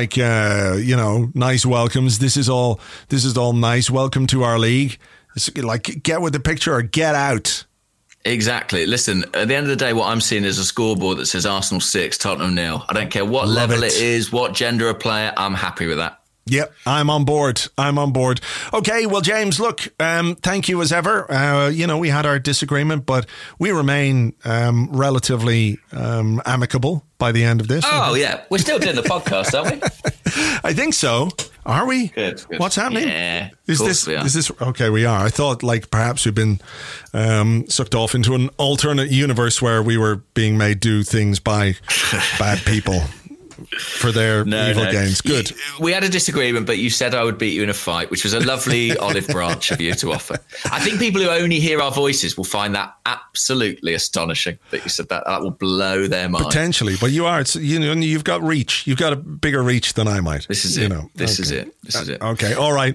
nice welcomes. This is all nice. Welcome to our league. It's like, get with the picture or get out. Exactly. Listen, at the end of the day, what I'm seeing is a scoreboard that says Arsenal 6, Tottenham 0. I don't care what level it is, what gender of player. I'm happy with that. Yep, I'm on board. Okay, well, James, look, thank you as ever. We had our disagreement, but we remain relatively amicable by the end of this. Oh, yeah. We're still doing the podcast, aren't we? I think so. Are we? Good. What's happening? Yeah. Is this okay? We are. I thought perhaps we've been sucked off into an alternate universe where we were being made do things by bad people for their evil gains. Good. We had a disagreement, but you said I would beat you in a fight, which was a lovely olive branch of you to offer. I think people who only hear our voices will find that absolutely astonishing that you said that. That will blow their mind. Potentially, but you are. You've got reach. You've got a bigger reach than I might. This is it. This is it. Okay. All right.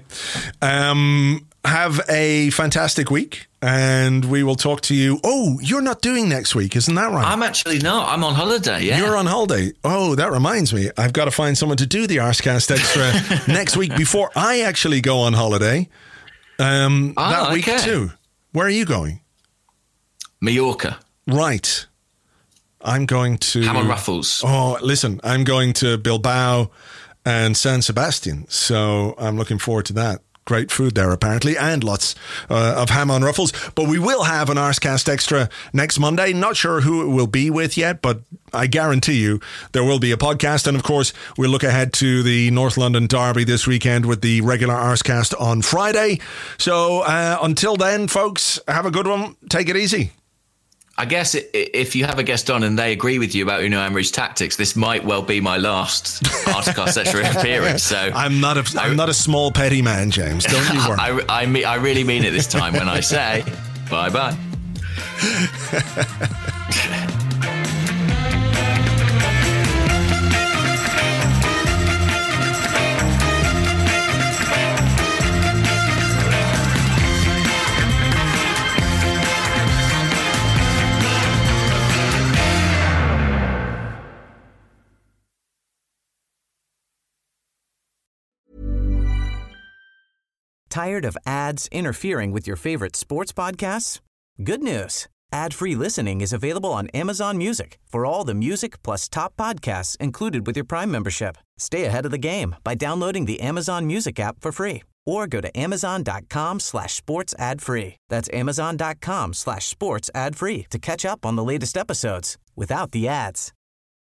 Have a fantastic week, and we will talk to you. Oh, you're not doing next week, isn't that right? I'm actually not. I'm on holiday, yeah. You're on holiday. Oh, that reminds me. I've got to find someone to do the Arscast Extra next week before I actually go on holiday that week too. Where are you going? Mallorca. Right. I'm going to... Hamon Ruffles. Oh, listen, I'm going to Bilbao and San Sebastian, so I'm looking forward to that. Great food there, apparently, and lots of ham on ruffles. But we will have an Arscast Extra next Monday. Not sure who it will be with yet, but I guarantee you there will be a podcast. And, of course, we'll look ahead to the North London Derby this weekend with the regular Arscast on Friday. So until then, folks, have a good one. Take it easy. I guess if you have a guest on and they agree with you about Unai Emery's tactics, this might well be my last Arscast Extra appearance. So I'm not a small petty man, James. Don't you worry. I really mean it this time when I say bye-bye. Tired of ads interfering with your favorite sports podcasts? Good news. Ad-free listening is available on Amazon Music for all the music plus top podcasts included with your Prime membership. Stay ahead of the game by downloading the Amazon Music app for free or go to amazon.com/sports ad free. That's amazon.com/sports ad free to catch up on the latest episodes without the ads.